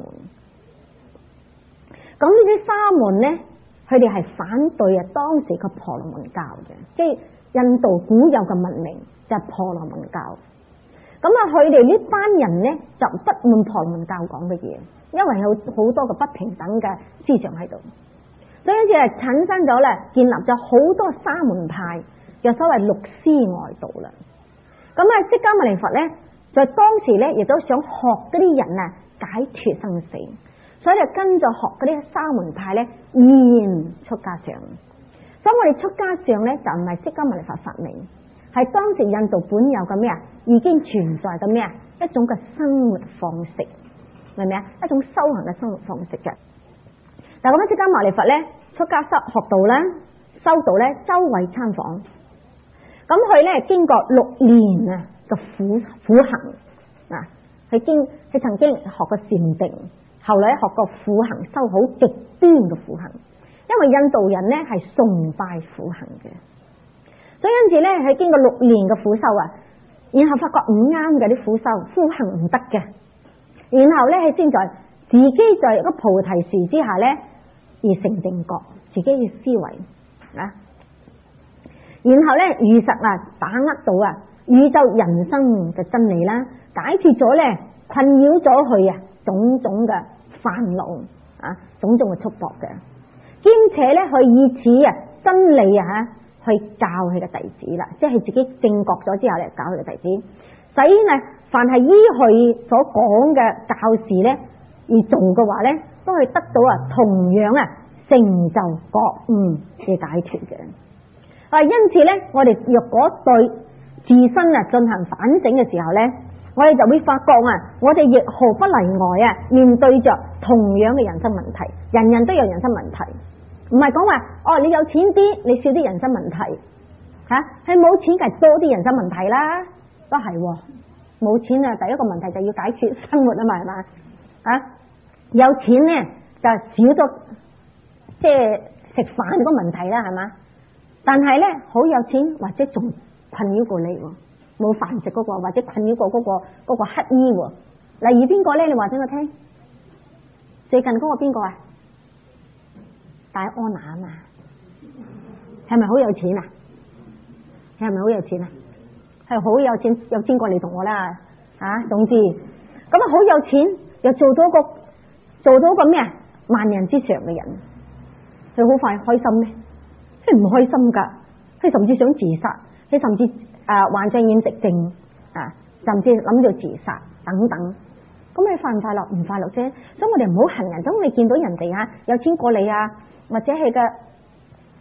咁呢啲沙門咧，佢哋係反對啊當時嘅婆羅門教嘅，即係印度古有嘅文明就係婆羅門教。咁啊，佢哋呢班人咧就不滿婆羅門教講嘅嘢，因為有好多嘅不平等嘅思想喺度，所以就係產生咗咧，建立咗好多沙門派，就所謂六師外道啦。咁啊，釋迦牟尼佛咧，在當時咧亦都想學嗰啲人啊解脫生死，所以就跟咗學嗰啲沙門派咧現出家相。所以我哋出家相咧就唔係釋迦牟尼佛發明，係當時印度本有嘅咩啊，已經存在嘅咩啊一種嘅生活方式，明唔明啊？一種修行嘅生活方式嘅。但係咁樣釋迦牟尼佛咧出家修學道啦，修道咧周圍參訪，咁佢咧經過六年啊嘅苦苦行啊，佢經佢曾經學過禪定，後來學過苦行，修好極端嘅苦行。因為印度人咧係崇拜苦行嘅，所以因此咧佢經過六年嘅苦修啊，然後發覺唔啱嘅啲苦修苦行唔得嘅，然後咧佢先在自己在一個菩提樹之下咧而成正覺，自己嘅思維啊，然後咧如實啊把握到啊宇宙人生嘅真理啦，解決咗咧困擾咗佢啊種種嘅煩惱啊，種種嘅束縛嘅。兼且咧，佢以此啊真理啊去教佢嘅弟子啦，即係自己正覺咗之後咧，教佢嘅弟子，使呢凡係依佢所講嘅教示咧而做嘅話咧，都係得到啊同樣啊成就覺悟嘅解脫嘅。啊，因此咧，我哋若果對自身啊進行反省嘅時候咧，我哋就會發覺啊，我哋亦毫不例外啊，面對着同樣嘅人生問題，人人都有人生問題。唔係講話哦，你有錢啲，你少啲人生問題吓，係冇錢係多啲人生問題啦，都係冇錢啊！第一個問題就要解決生活啊嘛，係嘛啊？有錢咧就少咗即係食飯嗰個問題啦，係嘛？但係咧好有錢或者仲困擾過你，冇飯食嗰個，或者困擾過嗰個嗰個乞衣。例如邊個咧？你話俾我聽，最近嗰個邊個啊？戴安娜啊嘛，係咪好有錢啊？係咪好有錢啊？係好有錢，有錢過你同我啦啊！總之咁啊，好有錢又做到個做到個咩啊？萬人之上嘅人，佢好快開心咩？佢唔開心噶，佢甚至想自殺，佢甚至誒、呃、患上厭食症啊，甚至諗住自殺等等。咁你快唔快樂？唔快樂啫。所以我哋唔好恨人。當你見到人哋啊有錢過你啊，或者係嘅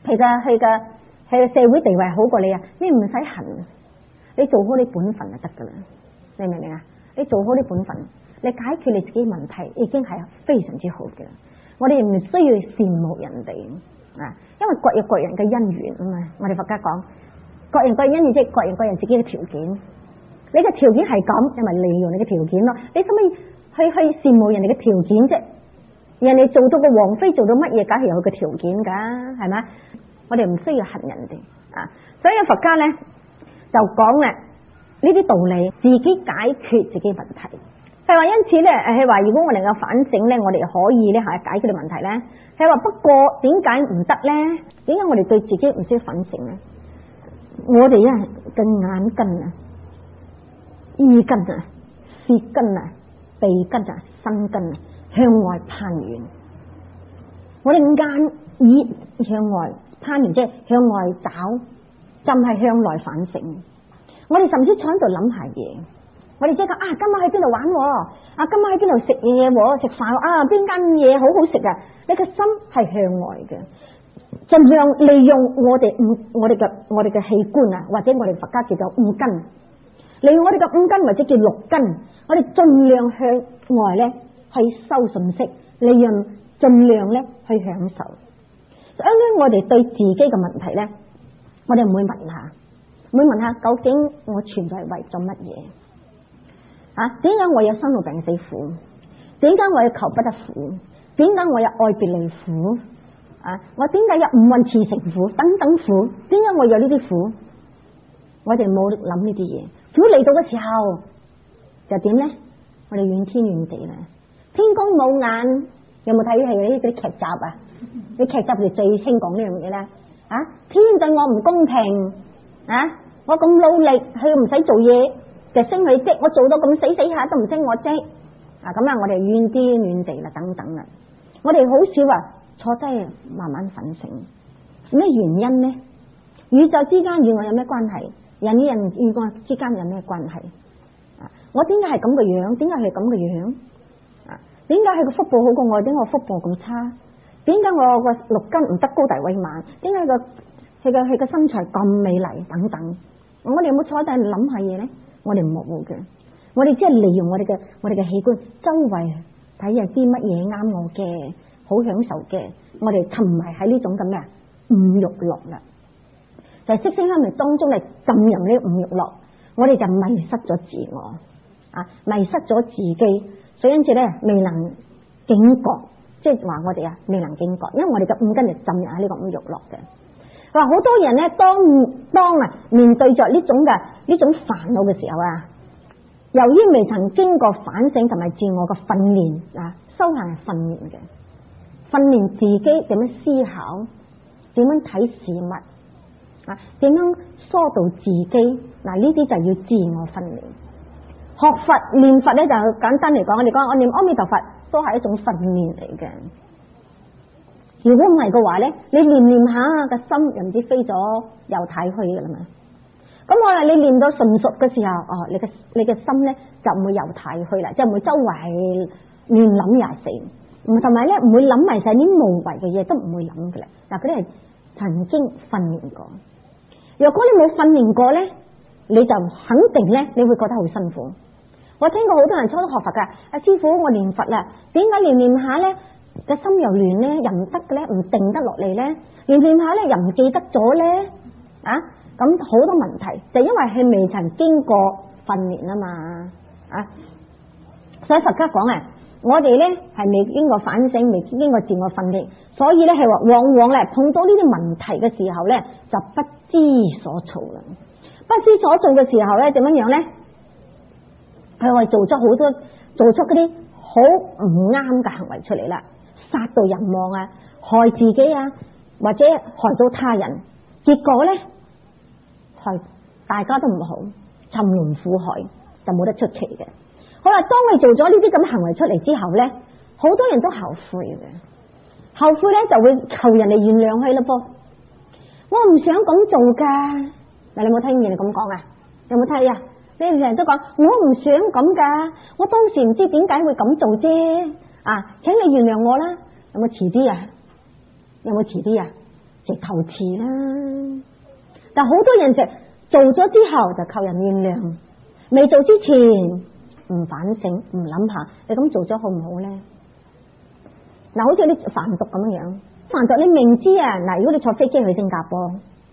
佢嘅佢嘅佢嘅社會地位好過你啊，你唔使恨，你做好你本分就得噶啦，你明唔明啊？你做好你本分，你解決你自己問題已經係非常之好嘅。我哋唔需要羨慕人哋啊，因為各有各人嘅因緣啊嘛。我哋佛家講，各人各人因緣即係各人各人自己嘅條件。你嘅條件係咁，你咪利用你嘅條件咯。你使乜去去羨慕人哋嘅條件啫？人哋做到個王妃做到乜嘢，梗係有佢嘅條件噶，係咪？我哋唔需要恨人哋啊。所以佛家咧就講咧呢啲道理，自己解決自己問題。係話因此咧，係話如果我哋能夠反省咧，我哋可以咧係解決啲問題咧。係話不過點解唔得咧？點解我哋對自己唔需要反省咧？我哋啊嘅眼根啊、耳根啊、舌根啊、鼻根啊、身根啊向外攀緣。我哋眼耳向外攀緣，即係向外找，就唔係向內反省。我哋甚至坐喺度諗下嘢。我哋即係講啊，今晚去邊度玩？啊，今晚去邊度食嘢？食飯啊，邊間嘢好好食啊？你個心係向外嘅，盡量利用我哋五我哋嘅我哋嘅器官啊，或者我哋佛家叫做五根，利用我哋嘅五根或者叫六根，我哋盡量向外咧去收信息，利用盡量咧去享受。所以咧，我哋對自己嘅問題咧，我哋唔會問下，唔會問下究竟我存在為咗乜嘢？啊，點解我有生老病死苦？點解我有求不得苦？點解我有愛別離苦？啊，我點解有五蘊熾盛苦？等等苦，點解我有呢啲苦？我哋冇諗呢啲嘢，苦嚟到嘅時候就點咧？我哋怨天怨地啦，天公冇眼。有冇睇係呢啲劇集啊？啲劇集就最興講呢樣嘢啦。啊，天對我唔公平啊！我咁努力，佢唔使做嘢。就升佢職，我做到咁死死下都唔升我職啊！咁啊，我哋怨天怨地啦，等等啦。我哋好少啊，坐低慢慢反省。咩原因呢？宇宙之間與我有咩關係？人與人與我之間有咩關係？啊！我點解係咁嘅樣？點解係咁嘅樣？啊！點解佢個腹部好過我？點解我腹部咁差？點解我個六根唔得高大威猛？點解個佢個佢個身材咁美麗？等等。我哋有冇坐低諗下嘢咧？我哋冇嘅，我哋只係利用我哋嘅我哋嘅器官，周圍睇下啲乜嘢啱我嘅，好享受嘅，我哋沉迷喺呢種咁嘅五欲樂啦，就係色聲香味當中嚟浸淫呢五欲樂，我哋就迷失咗自我啊，迷失咗自己，所以因此咧未能警覺，即係話我哋啊未能警覺，因為我哋嘅五根就浸入喺呢個五欲樂嘅。話好多人咧，當當啊面對着呢種嘅呢種煩惱嘅時候啊，由於未曾經過反省同埋自我嘅訓練啊，修行係訓練嘅，訓練自己點樣思考，點樣睇事物啊，點樣疏導自己嗱，呢啲就要自我訓練。學佛念佛咧就簡單嚟講，我哋講我念阿彌陀佛都係一種訓練嚟嘅。如果唔係嘅話咧，你念念下個心又唔知飛咗又太虛噶啦嘛。咁我話你念到純熟嘅時候，哦，你嘅你嘅心咧就唔會又太虛啦，即係唔會周圍亂諗廿四，唔同埋咧唔會諗埋晒啲無謂嘅嘢，都唔會諗噶啦。嗱，嗰啲係曾經訓練過。如果你冇訓練過咧，你就肯定咧你會覺得好辛苦。我聽過好多人初初學佛噶，阿師傅我念佛啦，點解念念下咧？個心又亂咧，又唔得嘅咧，唔定得落嚟咧，念念下咧又唔記得咗咧，啊，咁好多問題，就因為係未曾經過訓練啊嘛，啊，所以佛家講啊，我哋咧係未經過反省，未經過自我訓練，所以咧係話往往咧碰到呢啲問題嘅時候咧，就不知所措啦，不知所措嘅時候咧點樣樣咧？佢話做咗好多，做出嗰啲好唔啱嘅行為出嚟啦。殺到人亡啊，害自己啊，或者害到他人，結果咧害大家都唔好，沉淪苦海就冇得出奇嘅。好啦，當佢做咗呢啲咁嘅行為出嚟之後咧，好多人都後悔嘅，後悔咧就會求人哋原諒佢咯噃。我唔想咁做噶，嗱，你有冇聽見你咁講啊？有冇睇啊？你哋人都講我唔想咁噶，我當時唔知點解會咁做啫。啊，請你原諒我啦，有冇遲啲啊？有冇遲啲啊？ 就求辭啦。但好多人就做咗之後就求人原諒，未做之前唔反省唔諗下，你咁做咗好唔好咧？嗱，好似啲販毒咁樣樣，販毒你明知啊，嗱，如果你坐飛機去新加坡，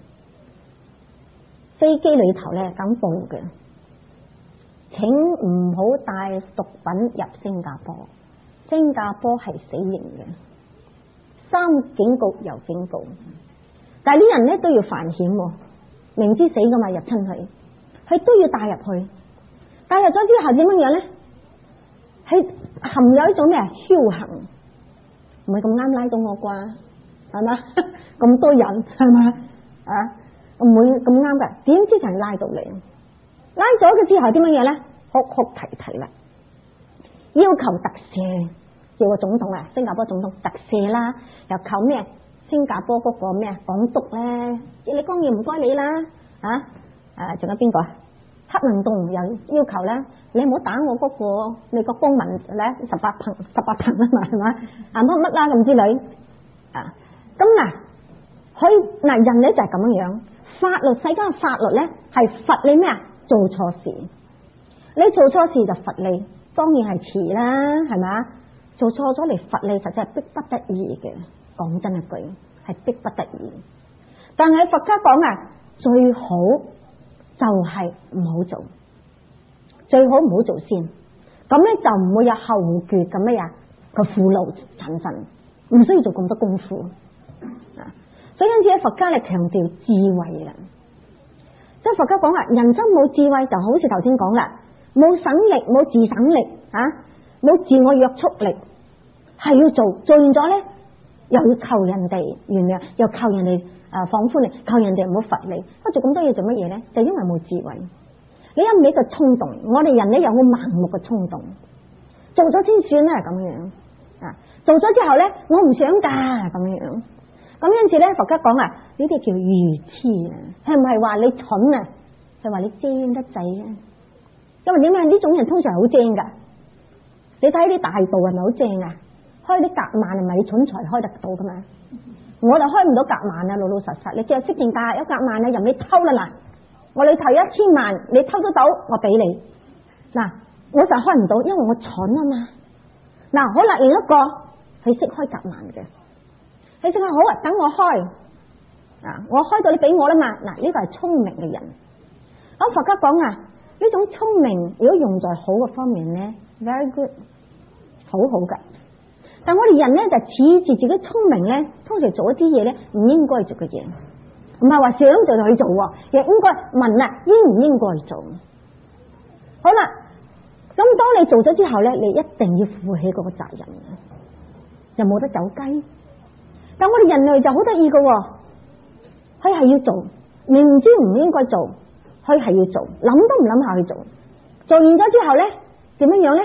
飛機裏頭咧咁報嘅，請唔好帶毒品入新加坡，新加坡係死刑嘅，三警告又警告。但係啲人咧都要犯險，明知死噶嘛，入親去，佢都要帶入去。帶入咗之後點樣樣咧？係含有一種咩僥倖，唔係咁啱拉到我啩，係嘛？咁多人係嘛？啊，唔會咁啱噶。點知就係拉到你，拉咗嘅之後點樣樣咧？哭哭啼啼啦，要求特赦，叫個總統啊，新加坡總統特赦啦，又求咩？新加坡嗰個咩港督咧，你講嘢唔該你啦，啊誒，仲有邊個啊？黑運動又要求咧，你唔好打我嗰個你個公民咧，十八層十八層啊嘛，係嘛啊乜乜啦咁之類啊。咁嗱，佢嗱人咧就係咁樣樣，法律世間嘅法律咧係罰你咩啊？做錯事，你做錯事就罰你，當然係遲啦，係咪？做錯咗嚟罰你，實際係逼不得已嘅。講真一句，係逼不得已。但係佛家講啊，最好就係唔好做，最好唔好做先，咁咧就唔會有後決咁咩呀個負勞產生，唔需要做咁多功夫啊。所以因此喺佛家嚟強調智慧啦，即係佛家講啊，人生冇智慧就好似頭先講啦，冇省力，冇自省力啊，冇自我約束力，係要做，做完咗咧又要求人哋原諒，又求人哋誒放寬你，求人哋唔好罰你。不做咁多嘢做乜嘢咧？就因為冇智慧。你有冇一個衝動？我哋人咧有冇盲目嘅衝動？做咗先算啦，咁樣啊！做咗之後咧，我唔想噶咁樣。咁因此咧，佛家講啊，呢啲叫愚癡啊，係唔係話你蠢啊？係話你精得滯啊！因為點解呢種人通常係好精噶？你睇啲大道係咪好正啊？開啲夾萬係咪你蠢才開得到噶嘛？我就開唔到夾萬啊，老老實實。你只係識定價有夾萬啊，任你偷啦嗱。我裏頭一千萬，你偷得到，我俾你。嗱，我就開唔到，因為我蠢啊嘛。嗱，好啦，另一個佢識開夾萬嘅，佢識開好啊，等我開。啊，我開到你俾我啦嘛。嗱，呢個係聰明嘅人。咁佛家講啊，呢種聰明如果用在好嘅方面咧 ，very good， 好好噶。但我哋人咧就恃住自己聰明咧，通常做一啲嘢咧唔應該做嘅嘢，唔係話想做就去做，亦應該問啊應唔應該做。好啦，咁當你做咗之後咧，你一定要負起嗰個責任，又冇得走雞。但我哋人類就好得意噶，佢係要做，明知唔應該做，佢係要做，諗都唔諗下去做。做完咗之後咧，點樣樣咧？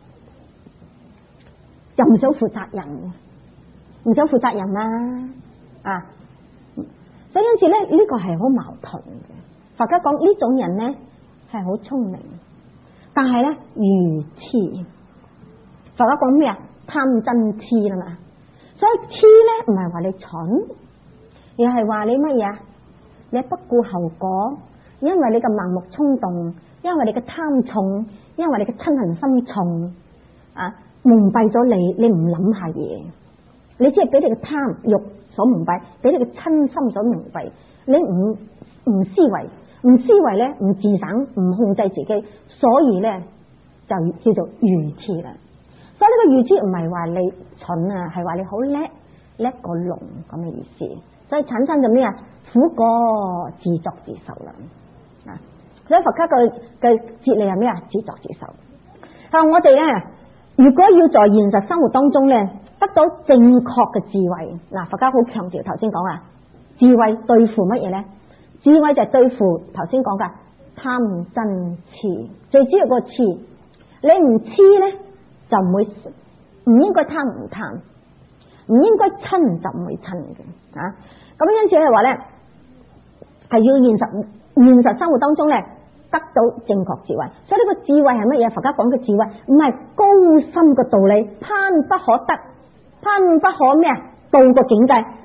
又唔想負責任，唔想負責任啦啊！所以因此咧，呢、這個係好矛盾嘅。佛家講呢種人咧係好聰明，但係咧愚癡。佛家講咩啊？貪嗔癡啦嘛。所以癡咧唔係話你蠢，而係話你乜嘢？你不顧後果，因為你嘅盲目衝動，因為你嘅貪重，因為你嘅嗔恨心重啊。蒙蔽咗你，你唔諗下嘢，你只係俾你嘅貪欲所蒙蔽，俾你嘅親心所蒙蔽，你唔唔思維，唔思維咧，唔自省，唔控制自己，所以咧就叫做愚癡啦。所以呢個愚癡唔係話你蠢啊，係話你好叻，叻個龍咁嘅意思。所以產生咗咩啊？苦果自作自受啦。啊，所以佛家嘅嘅哲理係咩啊？自作自受。啊，我哋咧。如果要在現實生活當中咧得到正確嘅智慧，嗱，佛家好強調頭先講啊，智慧對付乜嘢咧？智慧就係對付頭先講嘅貪嗔癡，最主要個癡，你唔癡咧就唔會唔應該貪唔貪，唔應該嗔就唔會嗔嘅啊。咁因此係話咧，係要現實現實生活當中咧。得到正確智慧，所以呢個智慧係乜嘢？佛家講嘅智慧唔係高深嘅道理，攀不可得，攀不可咩啊？到個境界，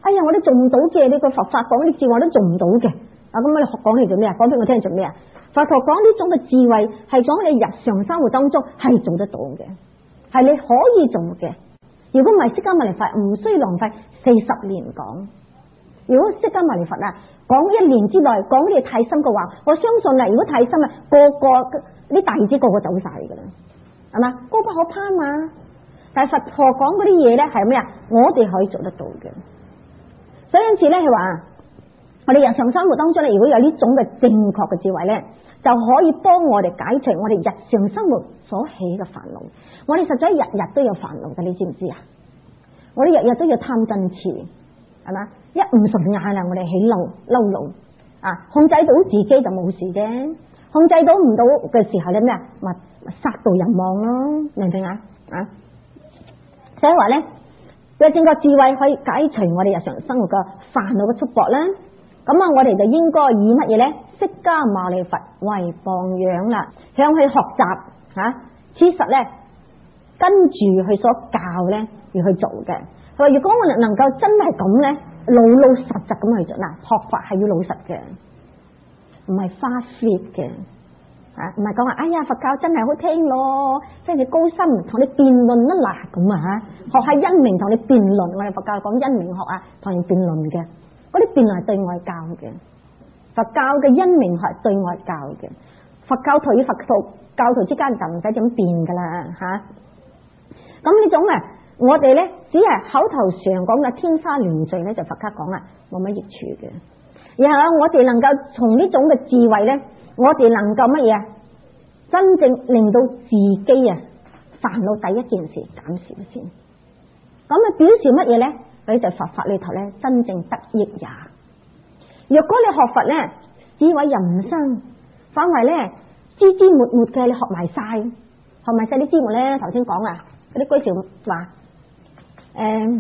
哎呀，我都做唔到嘅，呢個佛法講啲智慧我都做唔到嘅。啊，咁你講嚟做咩啊？講俾我聽做咩啊？佛陀講呢種嘅智慧係講你日常生活當中係做得到嘅，係你可以做嘅。如果唔係釋迦牟尼佛唔需要浪費四十年講。如果釋迦牟尼佛啊講一年之內講呢個太深嘅話，我相信啊，如果太深啊，個個啲大子個個走晒噶啦，係嘛？高不可攀嘛。但係佛陀講嗰啲嘢咧係咩啊？我哋可以做得到嘅。所以因此咧，佢話我哋日常生活當中咧，如果有呢種嘅正確嘅智慧咧，就可以幫我哋解除我哋日常生活所起嘅煩惱。我哋實在日日都有煩惱嘅，你知唔知啊？我哋日日都要貪嗔癡，係嘛？一唔順眼啦，我哋起嬲嬲怒啊！控制到自己就冇事嘅，控制到唔到嘅時候咧咩啊？咪殺到人亡咯，明唔明啊？啊！所以話咧，有正確智慧可以解除我哋日常生活嘅煩惱嘅束縛啦。咁啊，我哋就應該以乜嘢咧？釋迦牟尼佛為榜樣啦，向佢學習吓，其實咧跟住佢所教咧要去做嘅。佢話如果我哋能夠真係咁咧，老老實實咁去做，嗱，學法係要老實嘅，唔係花 fit 嘅。啊，唔係講話，哎呀，佛教真係好聽咯，即係高深，同你辯論啦嗱咁啊吓，學下因明同你辯論，我哋佛教講因明學啊，同人辯論嘅，嗰啲辯論係對外教嘅，佛教嘅因明學係對外教嘅，佛教徒與佛教教徒之間就唔使點辯噶啦吓。咁呢種啊，我哋咧只係口頭上講嘅天花亂墜咧，就佛家講啦，冇乜益處嘅。然後我哋能夠從呢種嘅智慧咧。我哋能夠乜嘢？真正令到自己啊煩惱第一件事減少先。咁啊表示乜嘢咧？你就佛法裏頭咧真正得益也。若果你學佛咧，智慧又唔生，反為咧枝枝末末嘅你學埋晒，學埋晒啲枝末咧。頭先講啊，嗰啲居士話：誒、呃，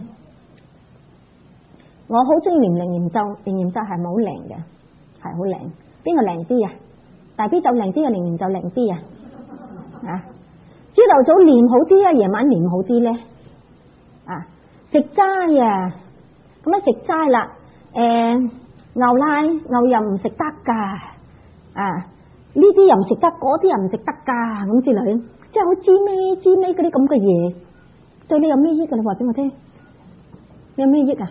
我好中意念楞嚴咒，楞嚴咒係咪好靈嘅？係好靈。邊個靈啲啊？大悲咒靈啲啊，楞嚴咒靈啲啊？啊，朝頭早念好啲啊，夜晚念好啲咧？啊，食齋啊，咁啊食齋啦，誒、呃，牛奶牛又唔食得噶，啊，呢啲又唔食得，嗰啲又唔食得噶，咁之類，即係好知咩知咩嗰啲咁嘅嘢，對你有咩益噶？你話俾我聽，你有咩益啊？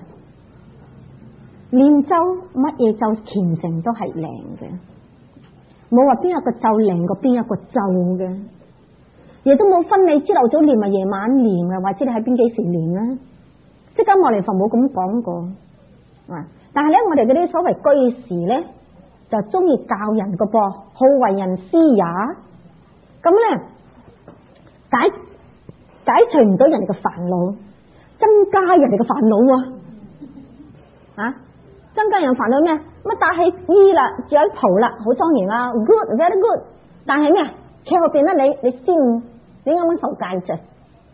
念咒乜嘢咒虔誠都係靈嘅，冇話邊一個咒靈過邊一個咒嘅，亦都冇分你朝頭早念咪夜晚念嘅，或者你喺邊幾時念啦。釋迦牟尼佛冇咁講過啊！但係咧，我哋嗰啲所謂居士咧，就中意教人個噃，好為人師也。咁咧解解除唔到人哋嘅煩惱，增加人哋嘅煩惱啊！啊！增加人煩惱咩？乜戴起衣啦，着一袍啦，好莊嚴啦 ，good very good。但係咩？企後邊咧，你你先，你啱啱受戒啫，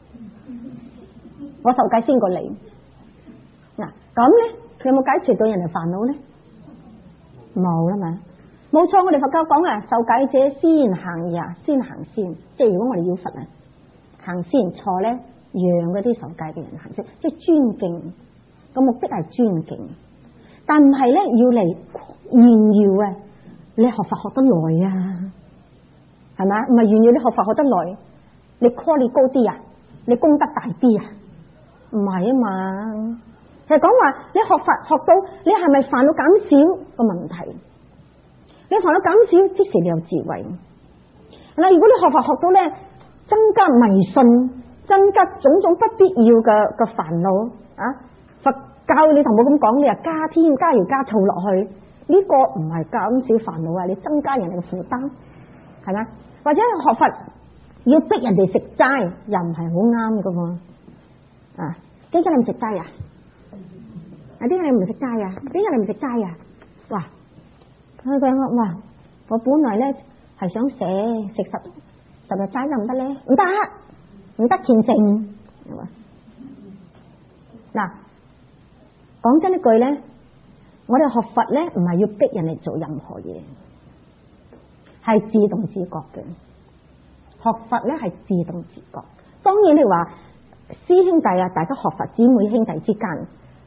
我受戒先過你。嗱咁咧，你有冇解除到人哋煩惱咧？冇啦嘛，冇錯。我哋佛教講啊，受戒者先行也，先行先。即係如果我哋要佛啊，行先錯咧，讓嗰啲受戒嘅人行先，即係尊敬。個目的係尊敬。但唔係咧，要嚟炫耀啊！你學法學得耐啊，係咪？唔係炫耀你學法學得耐，你 call 你高啲啊，你功德大啲啊？唔係啊嘛，就係講話你學法學到，你係咪煩惱減少個問題？你煩惱減少，即時你有智慧。嗱，如果你學法學到咧，增加迷信，增加種種不必要嘅嘅煩惱啊，佛教你同我咁講，你話加添加鹽加醋落去，呢、這個唔係減少煩惱啊，你增加人哋嘅負擔，係咪？或者學佛要逼人哋食齋，又唔係好啱噶嘛？啊，點解你唔食齋啊？啊，點解你唔食齋啊？點解你唔食齋啊？哇！佢講哇，我本來咧係想寫食十十日齋得唔得咧？唔得，唔得虔誠。嗱。講真一句咧，我哋學佛咧唔係要逼人哋做任何嘢，係自動自覺嘅。學佛咧係自動自覺。當然你話師兄弟啊，大家學佛姊妹兄弟之間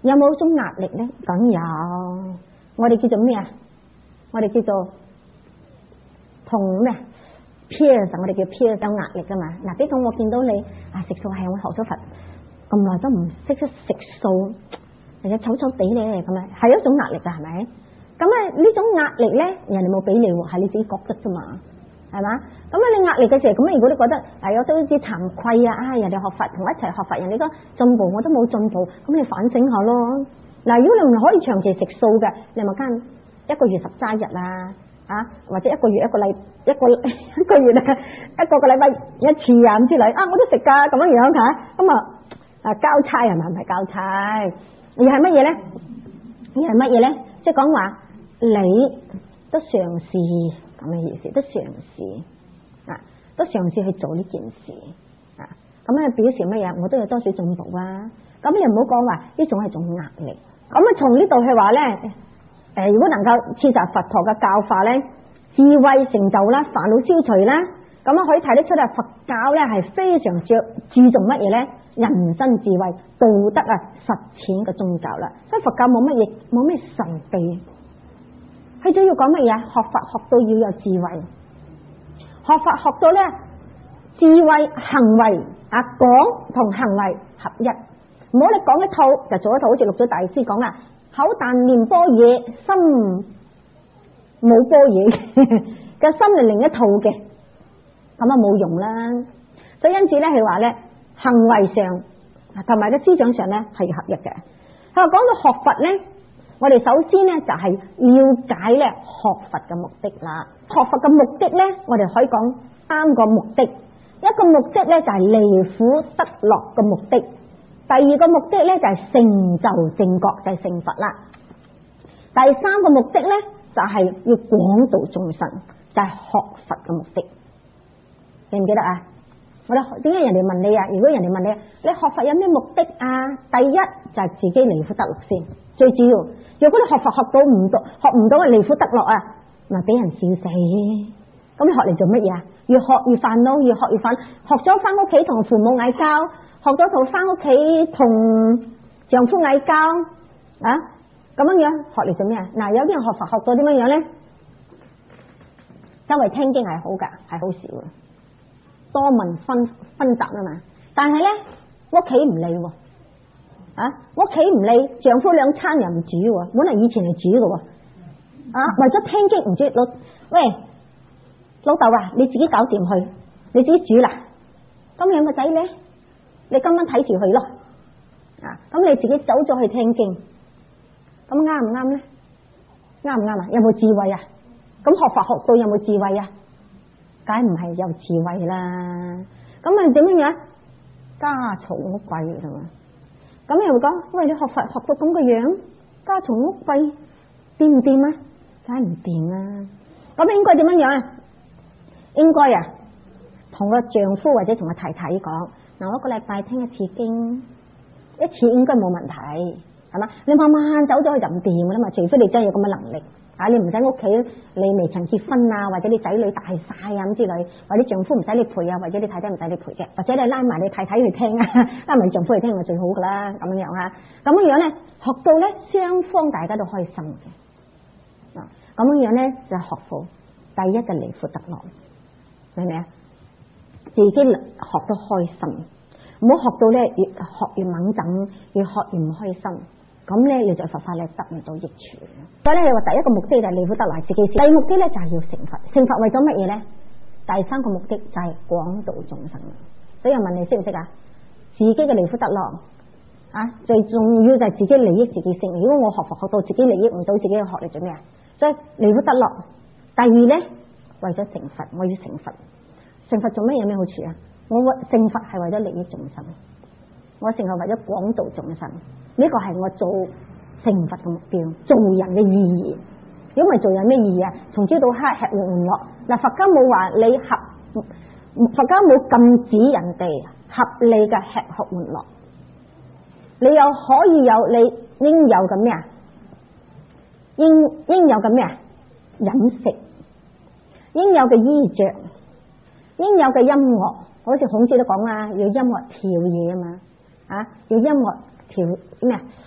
有冇種壓力咧？梗有，我哋叫做咩啊？我哋叫做同咩 peers， 我哋叫 peers 有壓力噶嘛。嗱，比如我見到你啊食素係我學咗佛咁耐都唔識得食素，或者醜醜地咧咁啊，係一種壓力噶，係咪？咁啊呢種壓力咧，人哋冇俾你，係你自己覺得啫嘛，係嘛？咁啊你壓力嘅時候，咁如果你覺得啊有啲啲慚愧啊，啊人哋學佛同我一齊學佛，人哋都進步，我都冇進步，咁你反省下咯。嗱，如果你唔可以長期食素嘅，你咪間一個月十齋日啊，啊或者一個月一個禮一個一個月啊一個個禮拜一次啊咁之類啊，我都食噶咁樣樣吓，咁啊啊交差係咪唔係交差？而係乜嘢咧？而係乜嘢咧？即係講話。你都嘗試咁嘅意思，都嘗試啊，都嘗試去做呢件事啊，咁啊表示乜嘢？我都有多少進步啊！咁你唔好講話呢種係種壓力。咁啊從呢度去話咧，誒、呃，如果能夠切實佛陀嘅教法咧，智慧成就啦，煩惱消除啦，咁啊可以睇得出啊，佛教咧係非常着注重乜嘢咧？人生智慧、道德啊，實踐嘅宗教啦。所以佛教冇乜嘢，冇咩神秘。佢主要講乜嘢？學法學到要有智慧，學法學到咧智慧行為啊講同行為合一，唔好你講一套就做一套，好似六祖大師講啦，口但念般若，心冇般若嘅心係另一套嘅，咁啊冇用啦。所以因此咧，佢話咧行為上同埋個思想上咧係合一嘅。佢話講到學佛咧。我哋首先咧就係了解咧學佛嘅目的啦。學佛嘅目的咧，我哋可以講三個目的。一個目的咧就係離苦得樂嘅目的。第二個目的咧就係成就正覺，就係成佛啦。第三個目的咧就係要廣度眾生，就係學佛嘅目的。記唔記得啊？我哋點解人哋問你啊？如果人哋問你，你學佛有咩目的啊？第一就係自己離苦得樂先，最主要。如果你學佛學到唔到，學唔到嘅離苦得樂啊，咪俾人笑死。咁你學嚟做乜嘢啊？越學越煩惱，越學越煩。學咗翻屋企同父母嗌交，學咗套翻屋企同丈夫嗌交啊，咁樣樣學嚟做咩啊？嗱，有啲人學佛學到點樣樣咧？周圍聽經係好噶，係好少嘅，多聞分分集啊嘛。但係咧屋企唔理喎。啊！屋企唔理，丈夫兩餐又唔煮，本嚟以前係煮嘅，啊！為咗聽經唔煮，老喂老豆啊，你自己搞掂去，你自己煮啦。咁兩個仔咧，你今晚睇住佢咯，啊！咁你自己走咗去聽經，咁啱唔啱咧？啱唔啱啊？有冇智慧啊？咁學法學到有冇智慧啊？梗唔係有智慧啦。咁啊點樣樣？家嘈屋貴係嘛？咁又會講，喂，你學佛學到咁嘅樣，家嘈屋貴，掂唔掂啊？梗係唔掂啊！咁應該點樣樣啊？應該啊，同個丈夫或者同個太太講，嗱，我一個禮拜聽一次經，一次應該冇問題，係嘛？你慢慢走咗去就唔掂噶啦嘛，除非你真係有咁嘅能力。啊！你唔使屋企，你未曾結婚啊，或者你仔女大晒啊咁之類，或者丈夫唔使你陪啊，或者你太太唔使你陪嘅，或者你拉埋你太太去聽啊，拉埋丈夫去聽就最好噶啦，咁樣樣啊，咁樣樣咧，學到咧雙方大家都開心嘅，嗱，咁樣樣咧就係學佛，第一就離苦得樂，明唔明啊？自己學得開心，唔好學到咧越學越猛整，越學越唔開心。咁咧，你在佛法咧得唔到益處。所以咧，你話第一個目的就係離苦得樂自己先，第二個目的咧就係要成佛。成佛為咗乜嘢咧？第三個目的就係廣度眾生。所以我問你識唔識啊？自己嘅離苦得樂啊，最重要就係自己利益自己先。如果我學佛學到自己利益唔到自己，學嚟做咩啊？所以離苦得樂。第二咧，為咗成佛，我要成佛。成佛做咩有咩好處啊？我成佛係為咗利益眾生，我成佛為咗廣度眾生。呢個係我做成佛嘅目標，做人嘅意義。如果唔係做人咩意義啊？從朝到黑吃喝玩樂。嗱，佛家冇話你合，佛家冇禁止人哋合理嘅吃喝玩樂。你又可以有你應有嘅咩啊？應應有嘅咩啊？飲食，應有嘅衣着，應有嘅音樂。好似孔子都講啦，要音樂調嘢啊嘛，啊，要音樂。調咩啊？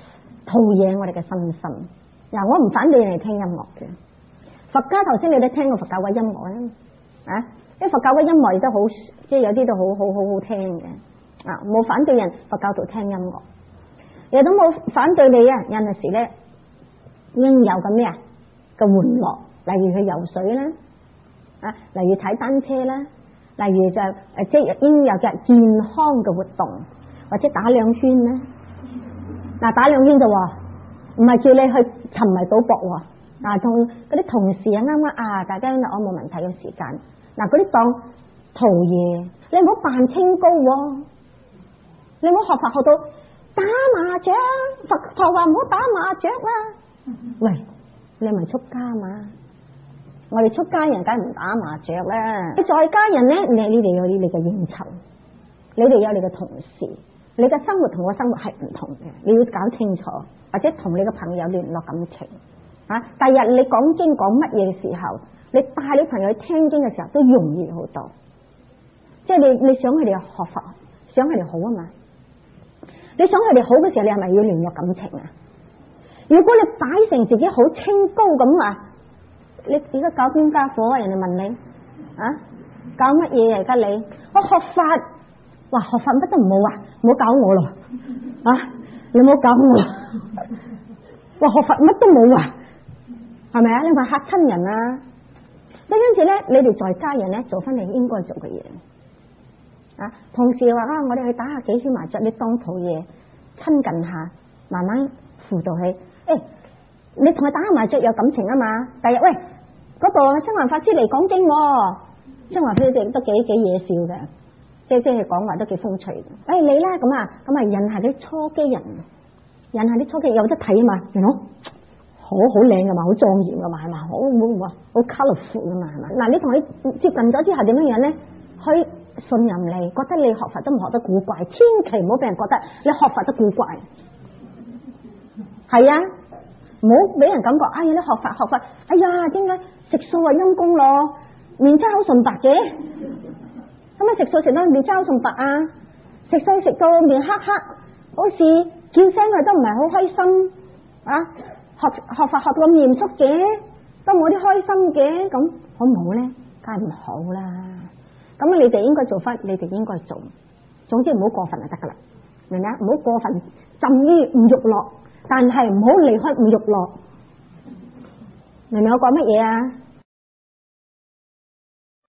陶冶我哋嘅身心。嗱，我唔反對人哋聽音樂嘅。佛家頭先你都聽過佛教嘅音樂啦，啊，因為佛教嘅音樂亦都好，即係有啲都好好好好聽嘅。啊，冇反對人佛教徒聽音樂，亦都冇反對你啊。有陣時咧，應有嘅咩啊嘅玩樂，例如去游水啦，啊，例如踩單車啦，例如就誒即係應有嘅健康嘅活動，或者打兩圈啦。嗱，打兩圈就話唔係叫你去沉迷賭博喎。嗱，同嗰啲同事啊，啱啱啊，大家我冇問題嘅時間，嗱，嗰啲當陶冶，你唔好扮清高喎，你唔好學法學到打麻雀，佛陀話唔好打麻雀啦。喂，你係咪出家嘛？我哋出家人梗係唔打麻雀啦。你在家人咧，你你哋有你哋嘅應酬，你哋有你嘅同事，你嘅生活同我生活係唔同嘅，你要搞清楚，或者同你嘅朋友聯絡感情。啊！第日你講經講乜嘢嘅時候，你帶你朋友去聽經嘅時候都容易好多。即係你你想佢哋學佛，想佢哋好啊嘛。你想佢哋好嘅時候，你係咪要聯絡感情啊？如果你擺成自己好清高咁啊，你而家搞邊家伙啊？人哋問你啊，搞乜嘢啊？而家你我學法，哇，學法乜都唔好啊，唔好搞我咯啊！你唔好搞我，哇，學法乜都冇啊！係咪啊？你話嚇親人啊？咁因此咧，你哋在家人咧做翻你應該做嘅嘢啊。同時話啊，我哋去打下幾圈麻雀，你當陶冶親近下，慢慢輔導佢。誒、欸，你同佢打下麻雀有感情啊嘛。第日喂，嗰度星雲法師嚟講經，星雲法師都幾幾嘢笑嘅，即係即係講話都幾風趣。誒、欸，你啦咁啊，咁啊引下啲初機人，引下啲初機有得睇啊嘛，原來。好好靚噶嘛，好莊嚴噶嘛，係嘛，好好好 colourful 噶嘛，係嘛。嗱，你同佢接近咗之後點樣樣咧？佢信任你，覺得你學佛都唔學得古怪，千祈唔好俾人覺得你學佛得古怪。係啊，唔好俾人感覺，哎呀，你學佛學佛，哎呀，點解食素啊陰公咯，面青口唇白嘅？咁啊食素食到面青口唇白啊，食素食到面黑黑，好似叫聲佢都唔係好開心啊。學學法學到咁嚴肅嘅，都冇啲開心嘅，咁好唔好咧？梗係唔好啦。咁你哋應該做翻，你哋應該做。總之唔好過分就得噶啦，明唔明啊？唔好過分浸於五欲樂，但係唔好離開五欲樂。明唔明我講乜嘢啊？